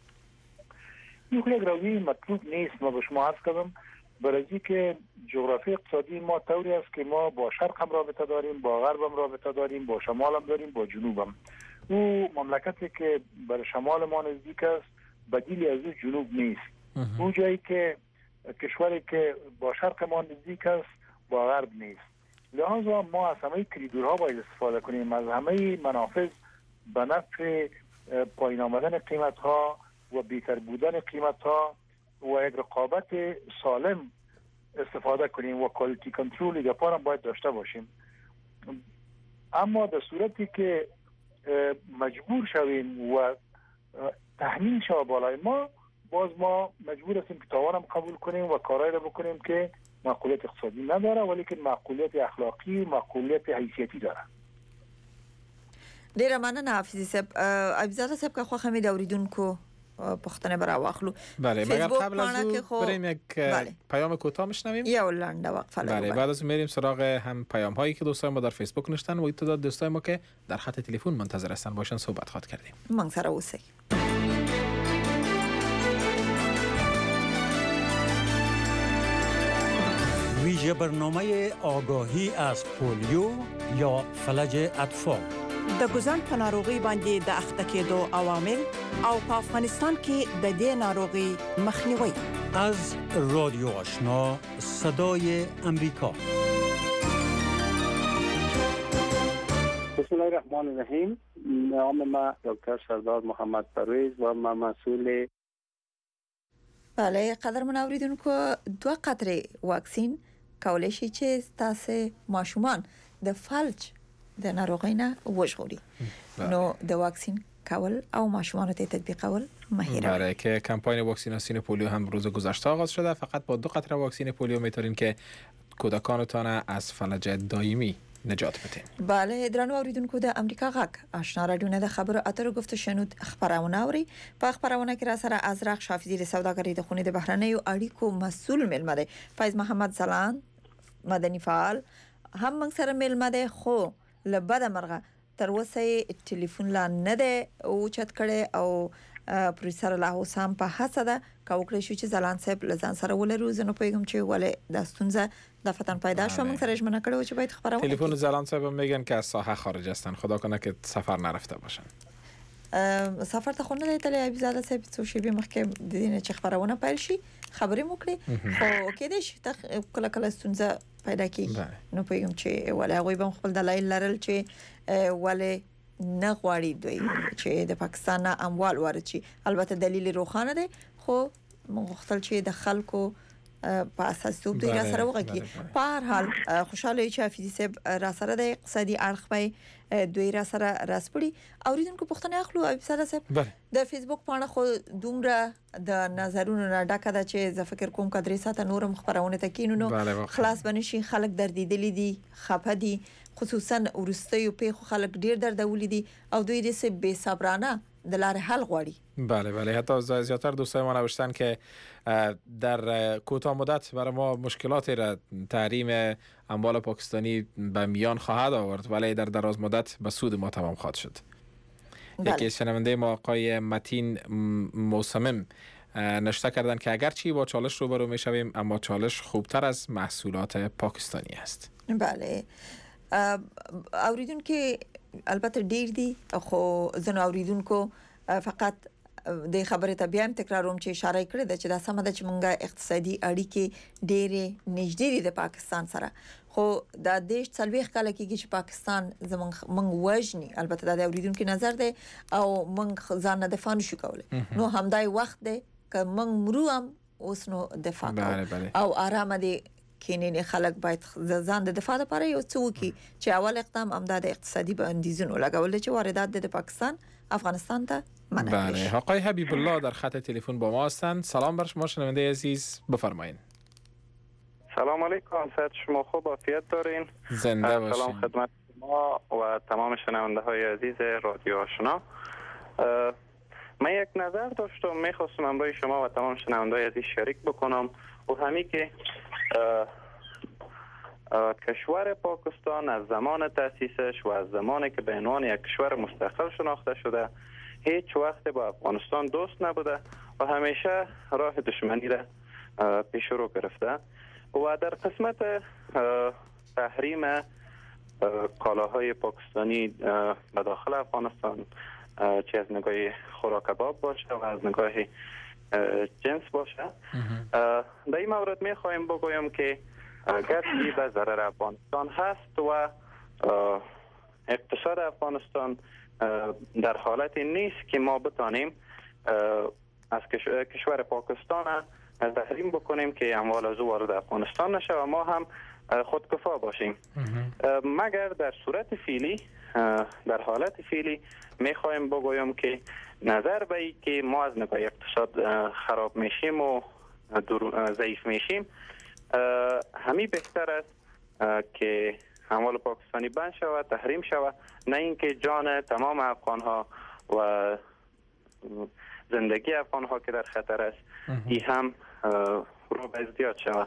این یک روی مطلوب نیست. ما به شما عرض کردم برای که جغرافی اقتصادی ما طوری است که ما با شرق هم رابطه داریم، با غرب هم رابطه داریم، با شمال هم داریم، با جنوب هم. او مملکتی که بر شمال ما نزدیک است بدیلی از او جنوب نیست. او جایی که کشوری که با شرق ما نزدیک است با غرب نیست. لذا ما از همه کریدورها باید استفاده کنیم، از همه منافذ به نفع پایین آمدن قیمت ها و بهتر بودن قیمت ها و یک رقابت سالم استفاده کنیم و کوالیتی کنترل گپار هم باید داشته باشیم. اما در صورتی که مجبور شویم و تحمیل شود بالای ما، باز ما مجبور هستیم که تاوان هم قبول کنیم و کارهایی را بکنیم که معقولیت اقتصادی نداره ولی که معقولیت اخلاقی، معقولیت حیثیتی داره. ډیره مننه حافظ صاحب. عبدالزاده صاحب که خوښه مې د اوریدونکو پوښتنه به راواخلو. بله، مگر قبل از او بریم یک پیام کوتاه میشنویم. یه لنډه وقفه لرو. بله، بعد از اون میریم سراغ هم پیام هایی که دوستای ما در فیسبوک نوشتن و تعداد دوستای ما که در خط تلفن منتظر هستن باشن صحبت خواهد کردیم. من سره اوسئ. ویژه برنامه آگاهی از پولیو یا فلج اطفال. د ګوزن په ناروغي باندې د اخته کېدو عوامل او په افغانستان کې د دې ناروغي مخنیوي. از رادیو آشنا صدای امریکا. بسم الله الرحمن الرحیم. نام ما دکتر سردار محمد پرویز و ما مسئول. بله، قدرمن اوریدونکو، 2 قطره واکسین کولای شي چې تاسو ماشومان د فلج د ناروغۍ نه وژغوري. نو د واکسین کول او ماشومان ته تطبیقول مهیره. برای که کمپاین واکسیناسیون پولیو هم روز گذشته آغاز شده. فقط با 2 قطره واکسین پولیو میتونین که کودکانتان از فلج دائمی نجات بدین. بله، درنو اوریدونکو، د امریکا غږ آشنا رادیو نه د خبرو اترو گفت شنود خبرونه اوري. په خبرونه کې را سره ازرق شافزی د سوداګرۍ د خونې د بهرنیو اړیکو مسؤل ملمه دی. فیض محمد زلان مدني فعال هم موږ سره ملمه دی، خو لبد مرغه تر اوسه ټلیفون لا نه دی او چت کړي او پروفیسور الله حسام په هڅه ده کاوکړی شو چې زلان صاحب لزان سره ولرو. زه نو پیغام چې ولې د ستونزه د فتن پیدا شو، موږ سره ژمنه کړو چې باید خبرونه. تلفن زلان صاحب میگن که از ساحه خارج هستن، خدا کنه که سفر نرفته باشن. سفر ته خو نه دی تللی. عبیزاده صاحب څو شیبې مخکې د دې نه چې خبرونه پیل شي خبرې مو کړې، خو کېدای شي کله کله ستونزه پیدا کیږي. نو پیغام چې ولې هغوی به خپل دلایل لرل چې ولې نه غواړي دوی چې د پاکستان نه اموال وارد شي. البته دلیل روښانه دی، خو موږ غوښتل چې د خلکو په اساس توپ دوی را سره وغږي. په هر حال خوشاله چې حفیظي صاحب را سره د اقتصادي اړخ په دوی را سره راسپړي. اوریدونکو پوښتنه اخلو ابي صاحب، د فیسبوک پاڼه خو دومره د نظرونو نه ډکه ده چې زه فکر کوم کډري ساته نورم خبرونه تکینونو خلاص بنشي. خلک دردیدلی دي، خپه دي، خصوصا ورستیو پیخو خلک ډیر دردولې دي او دوی دې سه بے صبرانه د لارې حل غواړي. بله حتی زیاتر دوستای ما نوشتن که در کوتاه مدت برای ما مشکلاتی را تحریم اموال پاکستانی به میان خواهد آورد، ولی در دراز مدت به سود ما تمام خواهد شد. یکی از شنونده ما آقای متین موسمم نشته کردن که اگرچه با چالش روبرو میشویم اما چالش خوبتر از محصولات پاکستانی است. بله، اوریدونکو البته ډیر دي، خو زنه اوریدونکو فقط د خبرې ته بیا هم تکراروم چې اشاره کړې ده چې دا سم ده چې مونږه اقتصادي اړیکې ډېرې نږدې دي د پاکستان سره، خو دا دیش څلويخ کال کېږي چې پاکستان مونږ وژني. البته دا د اوریدونکو نظر دی او مونږ ځان نه دفاع نشو کولای. نو همدای وخت دی چې مونږ مرو هم اوس نو دفاع کوو او آرام دي کینې خلک باید ځان د دفاع لپاره یو څه وکړي چې اول اقدام امداد اقتصادي بندیزونو لګول چې واردات د پاکستان افغانستان ته منع بشه. بله، آقای حبیب الله در خط تلفن با ما هستند. سلام بر شما شنونده عزیز، بفرمایید. سلام علیکم، صحت شما خوب، عافیت دارین؟ زنده باشین. سلام خدمت شما و تمام شنونده های عزیز رادیو آشنا. من یک نظر داشتم، میخواستم همراه شما و تمام شنونده های عزیز شریک بکنم و همین که کشور پاکستان از زمان تأسیسش و از زمانی که به عنوان یک کشور مستقل شناخته شده هیچ وقت با افغانستان دوست نبوده و همیشه راه دشمنی را پیش رو گرفته و در قسمت تحریم کالاهای پاکستانی به داخل افغانستان، چه از نگاه خوراک کباب باشه و از نگاه جنس باشه، در این مورد می خواهیم بگویم که گرچه به ضرر افغانستان هست و اقتصاد افغانستان در حالتی نیست که ما بتانیم از کشور پاکستان تحریم بکنیم که اموال از او وارد افغانستان نشه و ما هم خودکفا باشیم. مگر در صورت فعلی، در حالت فعلی میخوایم بگویم که نظر به این که ما از نگاه اقتصاد خراب میشیم و ضعیف میشیم، همین بهتر است که اموال پاکستانی بند شود، تحریم شود، نه اینکه جان تمام افغان ها و زندگی افغان ها که در خطر است این هم رو به ازدیاد شود.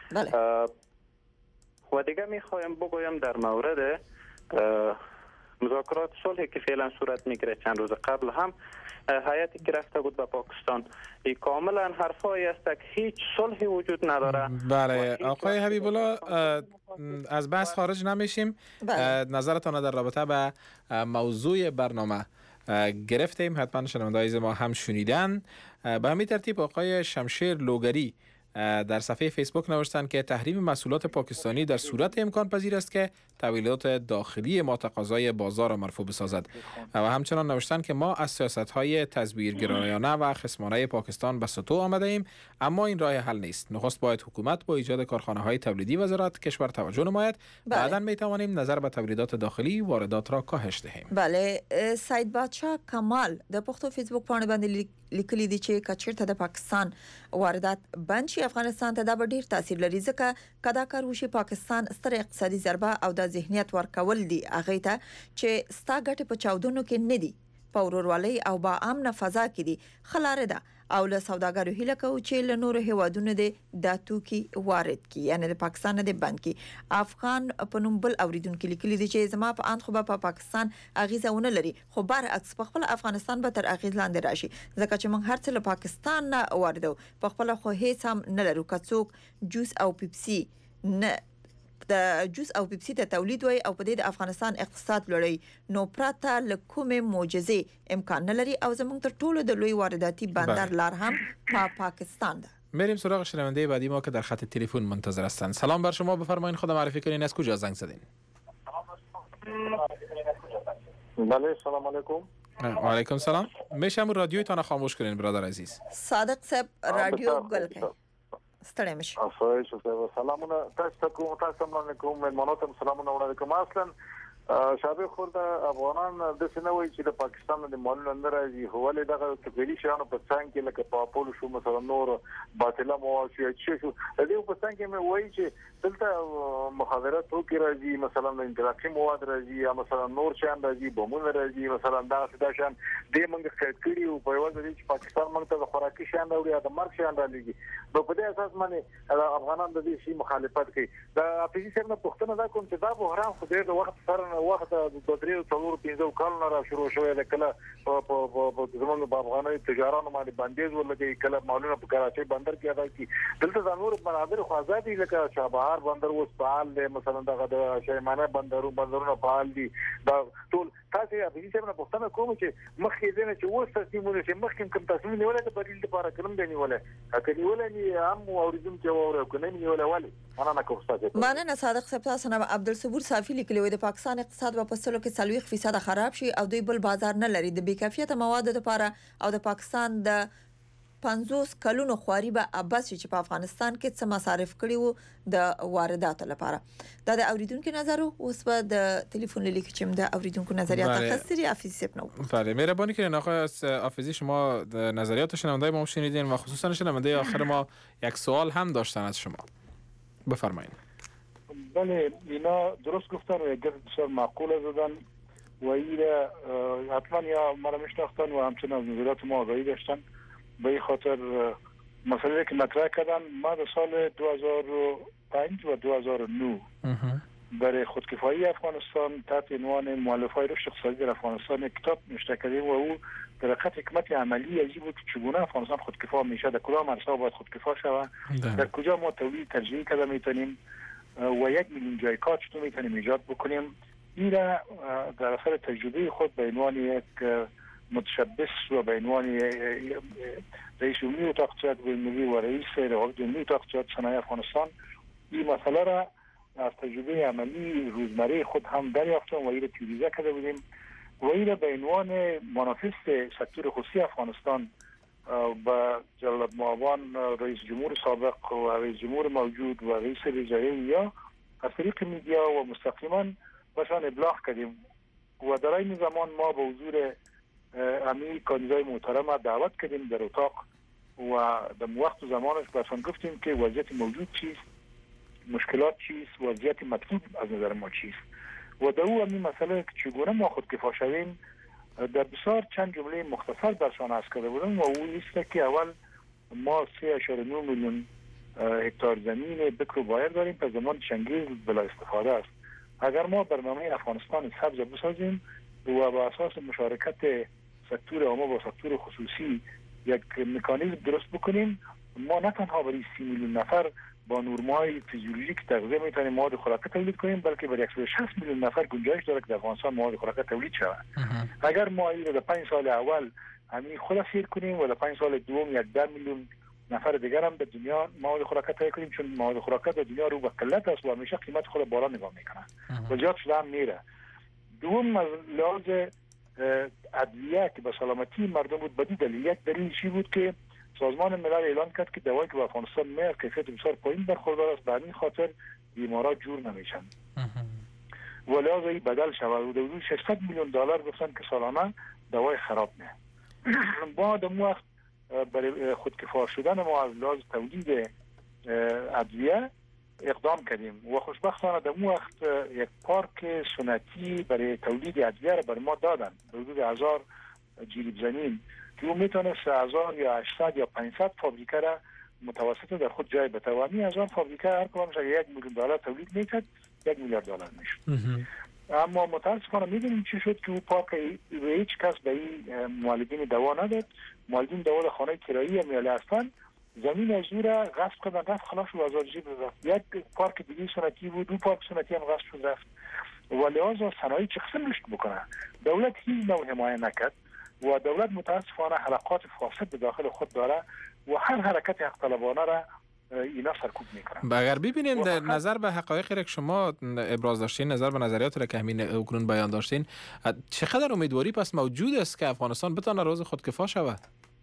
و دیگه میخوایم بگویم در مورد مذاکرات صلحی که فعلا صورت میگیره، چند روز قبل هم هیئتی که رفته بود به پاکستان. این کاملا حرفایی است که هیچ صلحی وجود نداره. بله آقای حبیب الله، از بحث خارج نمیشیم. نظرتان در رابطه به موضوع برنامه گرفتیم، حتما شنوندگان ما هم شنیدن. به همین ترتیب آقای شمشیر لوگری در صفحه فیسبوک نوشتند که تحریم محصولات پاکستانی در صورت امکان پذیر است که تولیدات داخلی ما تقاضای بازار را مرفوع بسازد و همچنان نوشتند که ما از سیاست‌های تزویرگرایانه و خصمانه پاکستان به سطو آمده ایم، اما این راه حل نیست. نخست باید حکومت با ایجاد کارخانه‌های تولیدی و زراعت کشور توجه نماید. بعداً می‌توانیم نظر به تولیدات داخلی واردات را کاهش دهیم. بله، سید بادشاه کمال د پښتو فیسبوک باندې لیکلي دي چې کچیرته د پاکستان واردات بند شي افغانستان ته دا به ډیر تاثیر لري، ځکه کدا کار وشي پاکستان ستر اقتصادي ضربه او د ذهنیت ورکول دي هغه ته چې ستا ګټه په چاودنو کې نه دي، په ورورولۍ او با امن فضا کې دي. خلاره ده او له سوداګرو هیله کوو چې له نورو هیوادونو د توکي وارد کی، یعنی د پاکستان د بند کی. افغان په نوم بل اوریدونکو لیکلي دي چې زما په اند خو په پاکستان اغیزه ونه لري، خو برعکس په خپل افغانستان به تر اغیز لاندې راشي، ځکه چې موږ هر څه له پاکستان نه واردو، په خپل خو هیڅ هم نه لرو. که څوک جوس او پیپسي نه د جوس او پیپسي ته تولید وای او په دې د افغانستان اقتصاد لړۍ نو پراته لکومه معجزه امکان نه لري او زموږ تر ټولو د لوی وارداتي بندر لار هم پاکستان ده. میریم سراغ شنونده بعدی ما که در خط تلفن منتظر هستند. سلام بر شما، بفرمایید خود معرفی کنین، از کجا زنگ زدین؟ بله سلام علیکم. و علیکم سلام. میشم رادیویتان خاموش کنین برادر عزیز. صادق صاحب رادیو گل کړئ. ستړی مشه. سلامونه تاسو کوم، تاسو علیکم، مېلمانو سلامونه وړاندې کوم. اصلا شابه خورده افغانان د سنوي چې د پاکستان د مالونو نه راځي، هو له دغه تبدیلی شانو په څنګه کې لکه په پولو شو مثلا نور باطله مواد چې د دې په څنګه کې مې وایي چې دلته مخابرات توکي راځي، مثلا انتراکتیو مواد راځي، یا مثلا نور شان راځي، بمونه راځي، مثلا دا شان د موږ خېټ کړي او په وجه چې پاکستان موږ ته خوراکي شان راوړي یا د مرګ شان راځي. په دې اساس باندې افغانان د دې شی مخالفت کوي. د اپوزیشن نه پښتنه دا کوم چې دا بحران خو د وخت سره وخت د 3-4-5 کالونو را شروع شوی د کله په زمونږ په افغاني تجارانو باندې بندیز ولګي، کله مالونه په کراچۍ بندر کې ادا کی. دلته د نور منابع خو آزادي لکه شابهار بندر اوس فعال دی، مثلا دغه شیمانه بندرونه فعال دي. دا ټول تاسو اپوزیشن نه پښتنه کوم چې مخکې دې نه چې اوس تصمیمونه چې مخکې کوم تصمیم نیول د بدیل لپاره کلم دی نیول، کله نیول نه هم اوریدونکو او کنه نیول والی انا کوستاده. مننه صادق صاحب. تاسو نه عبدالصبور صافی لیکلی و د پاکستان اقتصاد په پسلو کې 40% خراب شي او دوی بل بازار نه لري د بیکافیت موادو لپاره، او د پاکستان د 50 کلونو خواري به ابس چې په افغانستان کې څه مصارف کړي وو د وارداتو لپاره. دا د اوریدونکو نظر اوس به د تلیفن لیک چې د اوریدونکو نظریات خاصی افیزی سپ نو. بله مهربانی کنین آقای افیزی، شما نظریات شنونده ما شنیدین و خصوصا شنونده آخر ما یک سوال هم داشتن از شما. بفرمایید. بله اینا درست گفتن و یک بسیار معقول زدن و ایره حتما یا مرا میشناختن و همچنین از نظریات ما آگاهی داشتن. به این خاطر مسئله که مطرح کردن، ما در سال 2005 و 2009 برای خودکفایی افغانستان تحت عنوان مؤلفه‌های رشد اقتصادی در افغانستان کتاب نوشته کردیم و او در حقیقت حکمت عملی ازی بود که چگونه افغانستان خودکفا میشه، در کدام عرصه‌ها باید خودکفا شود، در کجا ما تولید ترجیحی کرده میتونیم و 1 میلیون جای کار چطور میتونیم ایجاد بکنیم. این را در اثر تجربه خود به عنوان یک متشبث و به عنوان رئیس عمومی اتاق اقتصاد ملی و رئیس روابط عمومی اتاق اقتصاد صنایع افغانستان این مسئله را از تجربه عملی روزمره خود هم دریافتم و این را تیوریزه کرده بودیم و این را به عنوان مانیفست سکتور خصوصی افغانستان با جلال معاون رئیس جمهور سابق و رئیس جمهور موجود و رئیس وزرای یا از طریق میدیا و مستقیما بهشان ابلاغ کردیم و در این زمان ما به حضور امی کاندیدای محترم دعوت کردیم در اتاق و در وقت و زمانش بهشان گفتیم که وضعیت موجود چیست، مشکلات چیست، وضعیت مطلوب از نظر ما چیست و در او امی مسئله که چگونه ما خودکفا شویم در بسیار چند جمله مختصر برشان عرض کرده بودم و اون است که اول ما 3.9 میلیون هکتار زمین بکر و بایر داریم پس زمان شنگیز بلا استفاده است. اگر ما برنامه افغانستان سبز بسازیم و با اساس مشارکت سکتور عام با سکتور خصوصی یک مکانیزم درست بکنیم، ما نه تنها برای 30 میلیون نفر با نورم‌های فیزیولوژیک تغذیه میتونیم مواد خوراکی تولید کنیم، بلکه برای 160 میلیون نفر گنجایش داره که در افغانستان مواد خوراکی تولید شود. اگر ما این رو در 5 سال اول همین خود سیر کنیم و در 5 سال دوم 10 میلیون نفر دیگر هم به دنیا مواد خوراکی تولید کنیم، چون مواد خوراکی در دنیا رو به قلت است و همیشه قیمت خود بالا نگاه میکنه و زیاد شده هم میره. دوم از لحاظ ادویه که به سلامتی مردم بود، بدی دلیل یک دلیل چی بود که سازمان ملل اعلان کرد که دوایی که به افغانستان میاد کیفیت بسیار پایین برخوردار است، به همین خاطر بیمارا جور نمیشن و لازم این بدل شود و حدود 600 میلیون دلار گفتن که سالانه دوای خراب نه. ما در وقت برای خودکفا شدن ما از لحاظ تولید ادویه اقدام کردیم و خوشبختانه در وقت یک پارک سنتی برای تولید ادویه را بر ما دادن به حدود 1000 جریب زمین که او میتونست 1000 یا 800 یا 500 فابریکه را متوسط در خود جای بده و همین 1000 فابریکه هر کدامش $1 میلیون تولید میکرد $1 میلیارد میشد. اما متاسفانه میدونیم چی شد که او پارک هیچ کس به این مولدین دوا نداد. مولدین دوا در خانه کرایی میاله هستن، زمین از او را غصب کردن رفت خلاص شد 1000 جریب رفت. یک پارک دیگه سنتی بود، دو پارک سنتی هم غصب شد رفت و لحاظ صنایع چه قسم رشد بکنه. دولت هیچ نوع حمایت نکرد و دولت متاسفانه حلقات فاسد به داخل خود داره و هر حرکت حق طلبانه را اینا سرکوب میکنن. اگر ببینیم در نظر به حقایقی که شما ابراز داشتین، نظر به نظریاتی را که همین اکنون بیان داشتین، چقدر امیدواری پس موجود است که افغانستان بتونه روز خودکفا شود؟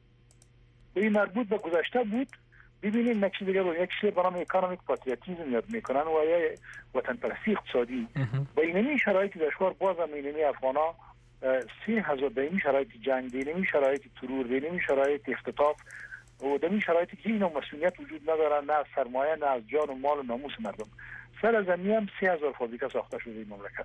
این مربوط به گذشته بود. ببینیم نکشی دیگه بود، یک چیز به نام اکانومیک پاتریوتیسم یاد میکنن و یا وطن پرستی اقتصادی. با این شرایط دشوار باز هم اینمی افغانا 3000 به این شرایط جنگ، دینمی شرایط ترور، دینمی شرایط اختطاف و در این شرایطی که این مسئولیت وجود نداره، نه از سرمایه نه از جان و مال و ناموس مردم. سر زمین هم 3000 فابریکه ساخته شده این مملکت.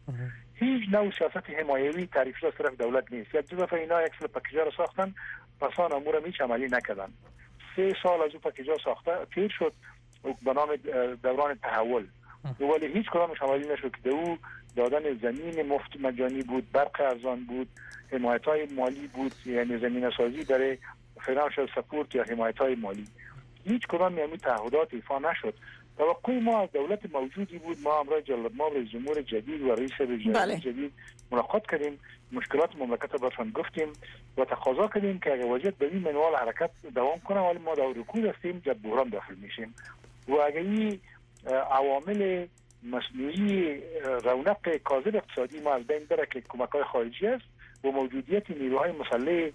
هیچ نوع سیاست حمایوی تعریف شده از طرف دولت نیست. یک دو دفعه اینا یک سری پکیجا رو ساختن، پسان امور هیچ عملی نکردن. 3 سال از اون پکیجا ساخته تیر شد به نام دوران تحول، ولی هیچ کدامش عملی نشد که او دادن زمین مفت مجانی بود، برق ارزان بود، حمایت‌های مالی بود، یعنی زمینه سازی برای فینانشل سپورت یا حمایت‌های مالی. هیچ کدام این تعهدات ایفا نشد. توقع ما از دولت موجودی بود، ما امروز جلال‌آباد رئیس جمهور جدید و رئیس وزرای جدید ملاقات کردیم، مشکلات مملکت را برشان گفتیم و تقاضا کردیم که اگر وضعیت به این منوال حرکت دوام کنه، ولی ما در رکود هستیم، در بحران داخل میشیم و اگر این عوامل مصنوعی رونق کاذب اقتصادی ما از بین بره که کمک‌های خارجی است و موجودیت نیروهای مسلح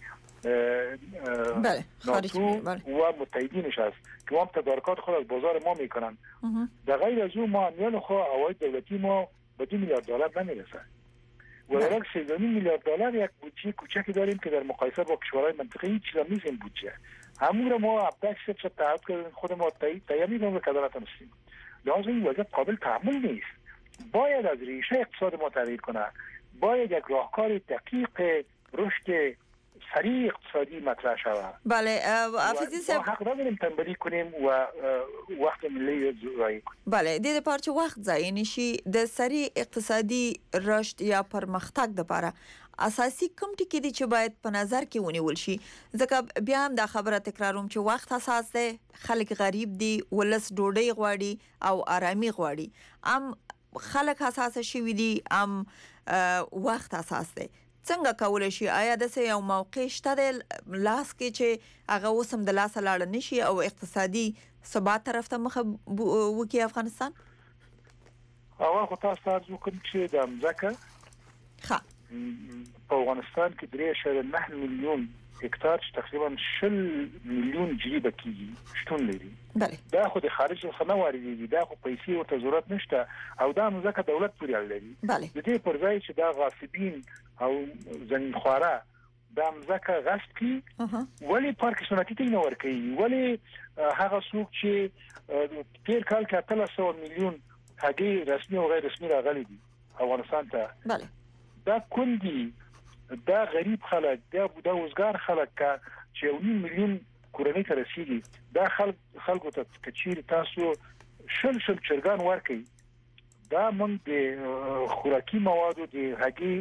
ناتو و متحدینش است که ما تدارکات خود از بازار ما میکنن. در غیر از اون ما امیال خود عواید دولتی ما به $2 میلیارد نمیرسه و در حال 3.5 میلیارد دلار یک بودجه کوچکی داریم که در مقایسه با کشورهای منطقه هیچ چیز نیست. این بودجه همون رو ما ابتداش شد تعهد کردیم خود ما تایید میکنیم و کدالت هستیم. لازم این وضعیت قابل تحمل نیست. باید از ریشه اقتصاد ما تغییر کنه، باید یک راهکار دقیق رشد سریع اقتصادی مطرح شود. بله حافظی صاحب حق نداریم تنبلی کنیم و وقت ملی ضایع کنیم. بله د پارچه وخت ضایع نشي. د سریع اقتصادي رشد یا پرمختګ لپاره اساسي کوم ټکي دي چې باید په نظر کې ونیول شي؟ ځکه بیا هم دا خبره تکراروم چې وخت اساس دی، خلک غریب دي، ولس ډوډۍ غواړي او آرامي غواړي. خلک اساس شوي دي، وخت اساس دی. څنګه کولای شي؟ آیا د یو موقع شته د لاس کې چې هغه اوس هم د لاسه لاړ نشي او اقتصادي ثبات طرف ته مخه وکړي افغانستان؟ اول خو تاسو عرض وکړم چې د ځمکه په افغانستان کې 3.9 میلیون هکتار چې تقریبا 60 میلیون جریبه کیږي شتون لري. دا خو د خارج څخه نه واردېږي، دا خو پیسې او ضرورت نشته او دا ځکه دولت پورې اړه لري. د دې پر ځای چې دا غاصبین او زمین خواره دا ځکه غصب کی ولی پارک سنتی ته نه ورکوي، ولی هغه څوک چې تیر کال کې 300 میلیون هګۍ رسمي او غیر رسمي راغلي دي افغانستان ته. دا کندي، دا غریب خلک، دا وزګار خلک چې 1 میلیون کورنۍ ته رسیدي، دا خلکو ته کچیر تاسو شل چرګان ورکي، دا موږ د خوراکي موادو د هګۍ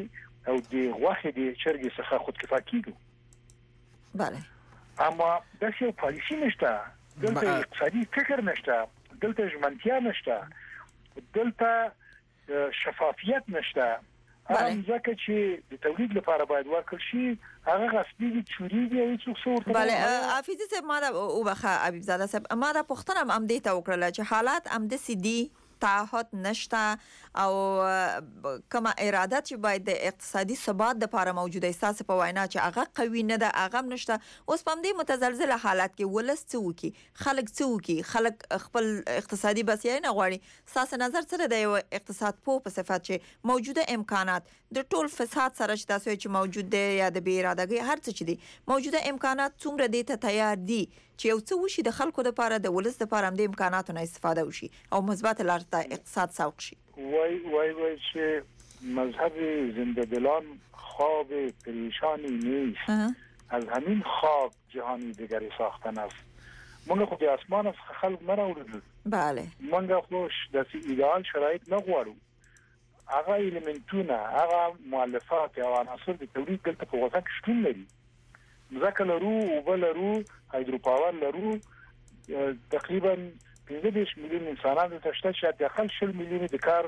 او د غوښې د چرګ څخه خودکفا کیږو. بله. اما د یو پالیسی نشته، دلته اقتصادي فکر نشته، دلته ژمنتیا نشته، دلته شفافیت نشته. هم ځکه چې د تولید لپاره باید ورکړ شي هغه غصبي دي، چوری دي، هیڅ څه. بله حافظ صاحب، ما دا وبخه حبیب زاده صاحب، ما دا پوښتنه هم دې ته وکړله چې حالات هم د سیدی تعهد نشته او کومه اراده چې باید د اقتصادي ثبات لپاره موجوده اساس په وینا چې هغه قوي نه ده، هغه نشته. اوس په دې متزلزل حالات کې ولس څه وکي، خلک څه وکي، خلک خپل اقتصادي بسیاینه غواړي. ساس نظر سره د یو اقتصاد په صفات چې موجوده امکانات د ټول فساد سره چې تاسو چې موجود دي یا د بې ارادګۍ هر څه چې دي موجوده امکانات څومره دي ته تیار دي چې یو څه وشي د خلکو لپاره، د ولس لپاره هم د امکاناتو نه استفاده وشي او مثبت لار ته اقتصاد سوق شي. وای چې مذهب زنده دلان خواب پریشانی نیست، از همین خواب جهانی دیگری ساختن است. منگه خود اسمان از خلق نراوردل. بله. منگه خوش دست ایدئال شرایط نغوارو. هغه ایلیمنتونه، هغه مؤلفات او عناصر د تولید دلته په وطن کې شتون لري. ځکه لرو اوبه لرو، هایدرو پاور لرو، تقریبا 15 میلیون انسانان دلته شته چې د اقل 40 میلیون د کار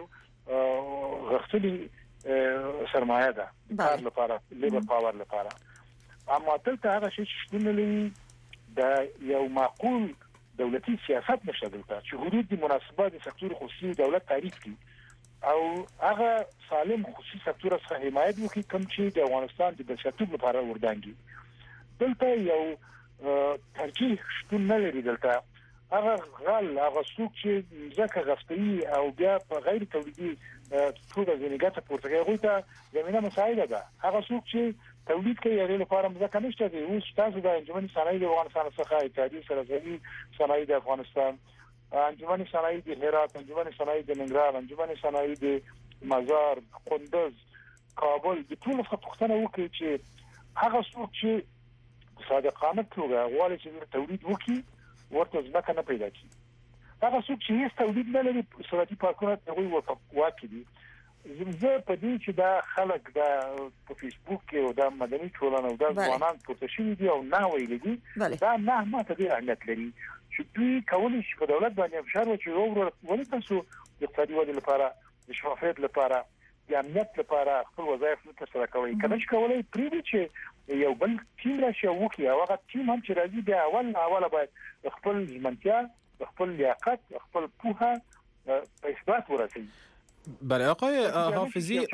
غښتلي سرمایه ده کار لپاره، لیبر پاور لپاره. اما دلته هغه شی چې شتون لري د یو معقول دولتي سیاست نشته دلته چې حدود د مناسبات د سکتور خصوصي دولت تعریف کړي او هغه سالم خصوصي سکتور څخه حمایت وکړي کوم چې د افغانستان د بشرتوب لپاره وردانګي. دلته یو ترجیح شتون نه لري. دلته هغه غل، هغه څوک چې ځکه غصبي او بیا په غیر تولیدي توګه ځینګه پورته کوي ته زمينه مساعده ده. هغه څوک چې تولید کوي هغه لپاره ځکه نشته دی. اوس تاسو د انجمن صنایع د افغانستان څخه اتحادیه سراسري صنایع د افغانستان، انجمن صنایع د هرات، انجمن صنایع د ننګرهار، انجمن صنایع د مزار، قندوز، کابل د ټول څخه پوښتنه وکړي چې هغه څوک چې صادقانه توګه غواړي چې تولید وکړي ورته ځمکه نه پیدا کړي. هغه څوک چې هیڅ تولید نه لري صنعتي پارکونه هغوی واکې دي. زه په دې چې دا خلک دا په فیسبوک کې او دا مدني ټولنه او دا ځوانان پورته شوي دي او نه ویلي دي، دا نه ماته ډېر اهمیت لري چې دوی کولی شي په دولت باندې فشار واچوي ولې تاسو د اقتصادي ودې لپاره، د شفافیت لپاره، د امنیت لپاره خپل وظایف نه ترسره کوي. کله چې کولای پریږدي چې یو بل ټیم راشي او وکړي او هغه ټیم هم چې راځي بیا اوله باید خپل ژمنتیا، خپل لیاقت، خپل پوهه په اثبات ورسوي. بله آقای حافظی،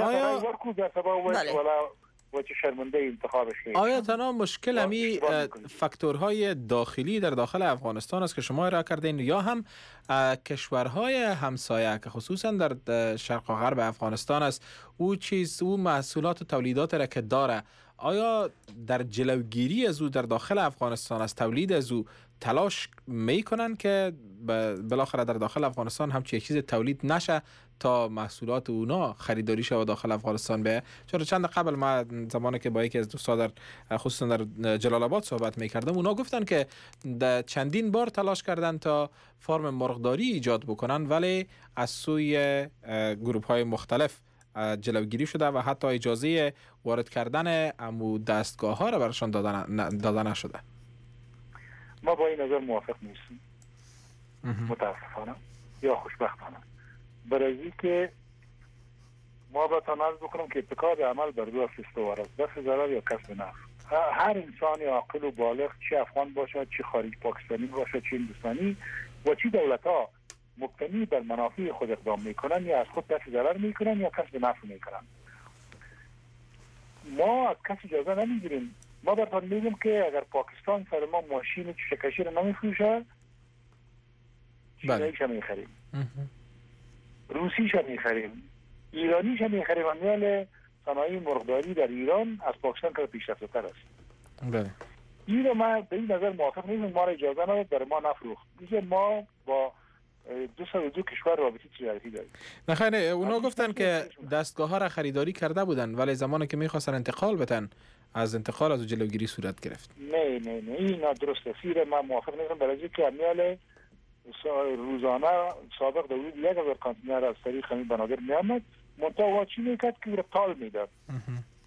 آیا تنها مشکل همی فاکتورهای داخلی در داخل افغانستان است که شما را کردین یا هم کشورهای همسایه که خصوصا در شرق و غرب افغانستان است او محصولات و تولیدات را که داره، آیا در جلوگیری از او در داخل افغانستان از تولید از او تلاش میکنن که بالاخره در داخل افغانستان همچین چیز تولید نشه تا محصولات اونا خریداری شه و داخل افغانستان به؟ چرا چند قبل ما زمانی که با یکی از دوستان در خصوصا در جلال آباد صحبت میکردم، اونا گفتن که چندین بار تلاش کردن تا فرم مرغداری ایجاد بکنن ولی از سوی گروه های مختلف جلوگیری شده و حتی اجازه وارد کردن امو دستگاه ها را برشان داده نشده. ما با این نظر موافق نیستیم، متاسفانه یا خوشبختانه، برای که ما با تناز بکنم که اتکاد عمل بر دو استوار است، دست ضرر یا کسب نفع. هر انسان عاقل و بالغ، چه افغان باشد، چه خارج پاکستانی باشد، چه هندوستانی و چه دولت ها مبتنی بر منافع خود اقدام میکنن یا از خود دست ضرر میکنن یا کسب نفع میکنن. ما از کسی اجازه نمیگیریم. ما براتون میگم که اگر پاکستان سر ما ماشین شکشی رو نمیفروشه، چیناییش هم میخریم، روسیش هم میخریم، ایرانیش هم میخریم. امیال صنایع مرغداری در ایران از پاکستان که پیشرفته تر است. بله. این رو من به این نظر موافق نیستم. ما را اجازه نداد برای ما نفروخت. میگه ما با 202 کشور رابطه تجارتی داریم. نه خیر، اونا گفتن که دستگاه ها را خریداری کرده بودن ولی زمانی که میخواستن انتقال بدن از انتقال از جلوگیری صورت گرفت. نه این نادرسته. سیر من موافق نیستم برای که امیال روزانه سابق دولت 1000 کانتینر از طریق همین بنادر میامد منطقه چی میکرد که رو تال میداد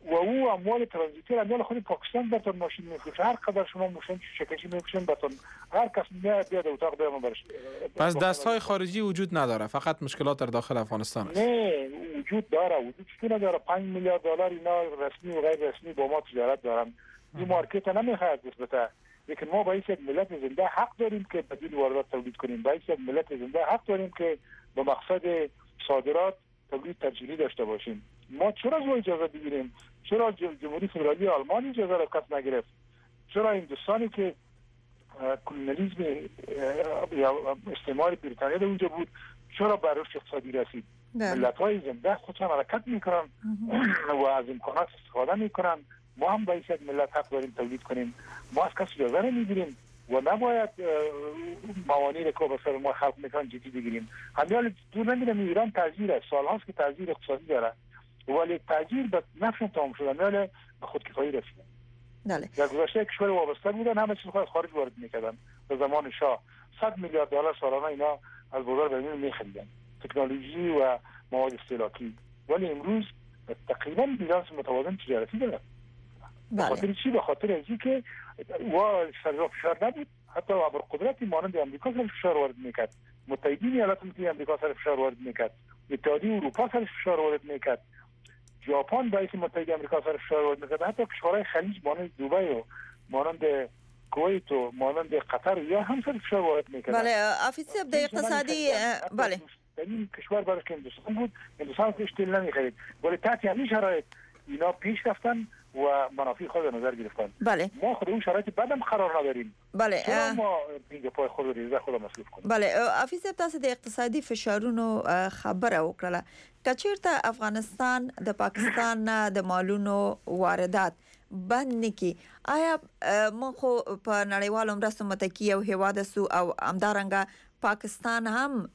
و او اموال ترانزیتی اموال خود پاکستان براتون ماشین میفروشه. هر قدر شما ماشین شکشی میفروشن براتون هر کس بیاد اتاق بیام برش. پس دستهای خارجی وجود نداره، فقط مشکلات در داخل افغانستان است. نه وجود داره، وجود چطور نداره. 5 میلیارد دلار اینا رسمی و غیر رسمی با ما تجارت دارن. این مارکت نمیخواد بسته، لیکن ما باید یک ملت زنده حق داریم که بدیل واردات تولید کنیم. باید یک ملت زنده حق داریم که به مقصد صادرات تولید تجاری داشته باشیم. ما چرا از اجازه بگیریم؟ چرا جمهوری فدرالی آلمان اجازه را کس نگرفت؟ چرا هندوستانی که کلونالیسم یا استعمار بریتانیا در اونجا بود چرا به رشد اقتصادی رسید؟ ملت‌های زنده خودشان حرکت میکنن و از امکانات استفاده میکنن. ما هم باید یک ملت حق داریم تولید کنیم. ما از کسی اجازه نمیگیریم و نباید موانعی که به سر ما خلق میکنن جدی بگیریم. همین دور نمیرم ایران تاجیر است، سالهاست که تاجیر اقتصادی داره، ولی تاجیر به نفع تمام شدن ولی به خودکفایی رسیدن. بله. در گذشته کشور وابسته بودن، همه چیز از خارج وارد میکردن. به زمان شاه 100 میلیارد دلار سالانه اینا از بازار بیرون میخریدن، تکنولوژی و مواد استهلاکی. ولی امروز تقریبا بیلانس متوازن تجارتی داره. به خاطر چی؟ به خاطر اینکه و سرزا فشار نبود، حتی ابرقدرتی مانند امریکا سر فشار وارد میکرد، متحدین ایالات متحده امریکا سر فشار وارد میکرد، اتحادیه اروپا سر فشار وارد میکرد، ژاپن باعث متحده امریکا سر فشار وارد میکرد، حتی کشورهای خلیج مانند دبی و مانند کویت و مانند قطر یا هم سر فشار وارد میکرد. بله آفیسی ابد اقتصادی بله این کشور برای که هندوستان بود، هندوستان پیش تیل نمیخرید، ولی تحت همین شرایط اینا پیش رفتن و منافع خود در نظر گرفتن. بله. ما خود اون شرایط بعدم قرار نداریم. بله. ما دیگه پای خود ریزه خود مصرف کنیم. بله افیس تاسو د اقتصادي فشارونو خبره وکړه. کچیرته افغانستان د پاکستان د مالونو واردات بند نکي، آیا موږ په نړیوالو مرستو متکی یو هیواد سو او همدارنګه پاکستان هم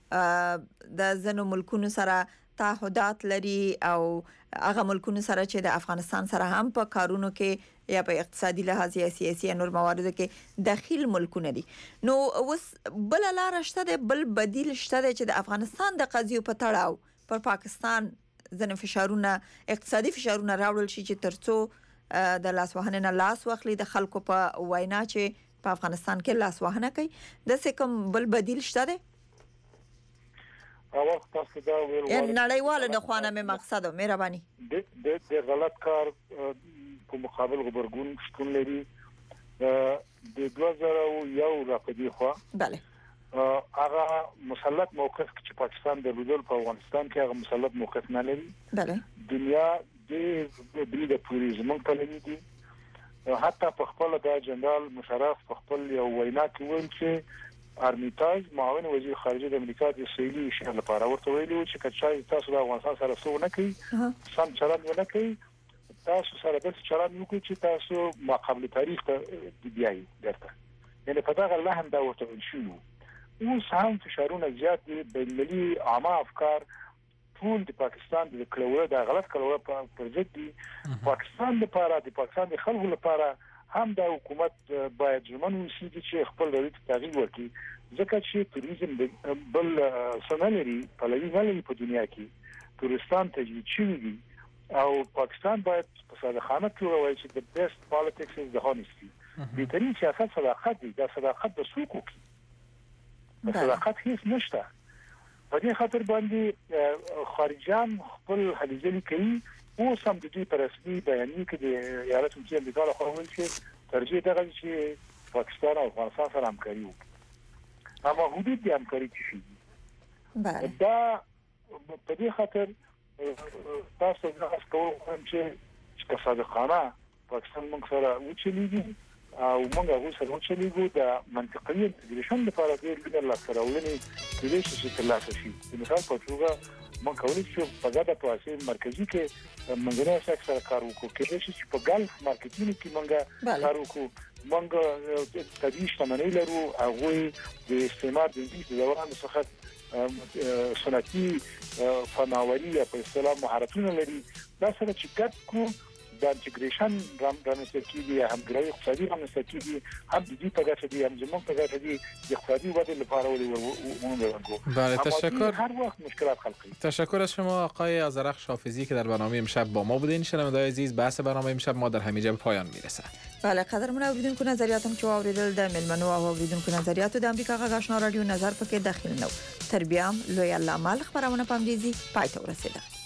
د زنو ملکونو سره تعهدات لري او هغه ملکونو سره چې د افغانستان سره هم په کارونو کې یا په اقتصادي لحاظ یا سیاسي نور مواردو کې داخل ملکونه دي. نو اوس بل لار شته، بل بدیل شته چې د افغانستان د قضیو په تړاو پر پاکستان ځنه فشارونه اقتصادي فشارونه راوړل شي چې ترڅو د لاسوهنې نه لاس واخلي د خلکو په وینا چې په افغانستان کې لاسوهنه کوي. د څه کوم بل بدیل شته؟ اول تاسو دا ویل نړیواله د خوانه مې مقصد او مهرباني د غلط کار په مقابل غبرګون شتون لري. د 2001 راپدې خو بله هغه مسلط موقف چې پاکستان د لودل په افغانستان کې هغه مسلط موقف نه لري. بله دنیا د پوریزم په لري دي. حتی په خپل د جنرال مشرف په خپل یو وینا کې ویل چې ارمیتاج معاون وزیر خارجه د امریکا د اسرائیلي شهر لپاره ورته ویلي چې کچای تاسو د افغانستان سره څه نه کوي، سم چلند نه کوي، تاسو سره د چلند وکړي چې تاسو ما قبل تاریخ ته بیاي درته. یعنی په دغه لحن دا ورته ویل شو. اوس هم فشارونه زیات دي، بین‌المللي عامه افکار ټول د پاکستان د کلوه د غلط کلوه پر ضد دي. پاکستان لپاره د پاکستان د خلکو لپاره هم د حکومت باید ژمن وشي چې خپل دولت تغییر وکړي، ځکه چې توریزم بل سنلري پلوي نه لري په دنیا کې. تورستان تجوید شوی دي او پاکستان باید په صادقانه توګه وایي چې the best politics is the honesty. بهترین سیاست صداقت دی. دا صداقت د سوکو کې صداقت هیڅ نشته. په دې خاطر باندې خارجيان خپل هليځلي کوي. اوس هم د دې پر رسمي بیانیه کې د ایالات متحده امریکا له خوا ویل چې ترجیح ده چې پاکستان او افغانستان سره همکاري وکړي، اما حدود دې همکاري شي. دا په دې خاطر تاسو غواړئ کوم چې صادقانه پاکستان موږ سره وچلیږي او موږ هغه سره وچلیږو د منطقي انټګریشن لپاره د لیدر لپاره ولني د دې چې ترلاسه شي. مثال په توګه موږ کولی شو په ګډه په اسیا مرکزی کې منځنی سکتور سره کار وکړو، کې چې په ګلف مارکیټینګ کې موږ کار وکړو. موږ طبیعي شتمنۍ لرو، هغه د استعمار د دې دوران څخه سنتي فناوري په اصطلاح مهارتونه لري. دا سره چې ګډ کو د انټیګریشن رامنځته کیږي همګرای اقتصادي رامنځته کیږي هم د دې په ګټه دي هم زموږ په ګټه دي د اقتصادي ودې لپاره ولې بله تشکر هر وقت مشکلات خلقی. تشکر از شما آقای آذرخش حافظی که در برنامه امشب با ما بودین. شنونده‌های عزیز بحث برنامه امشب ما در همینجا به پایان میرسه. بله قدرمن اوریدونکو نظریاتم چې اوریدل د ملمنو او اوریدونکو نظریاتو د امریکا غږ آشنا رادیو نظر پکې داخل نو تر بیا لوی الله مال خبرونه پام دیزي پای ته ورسیده.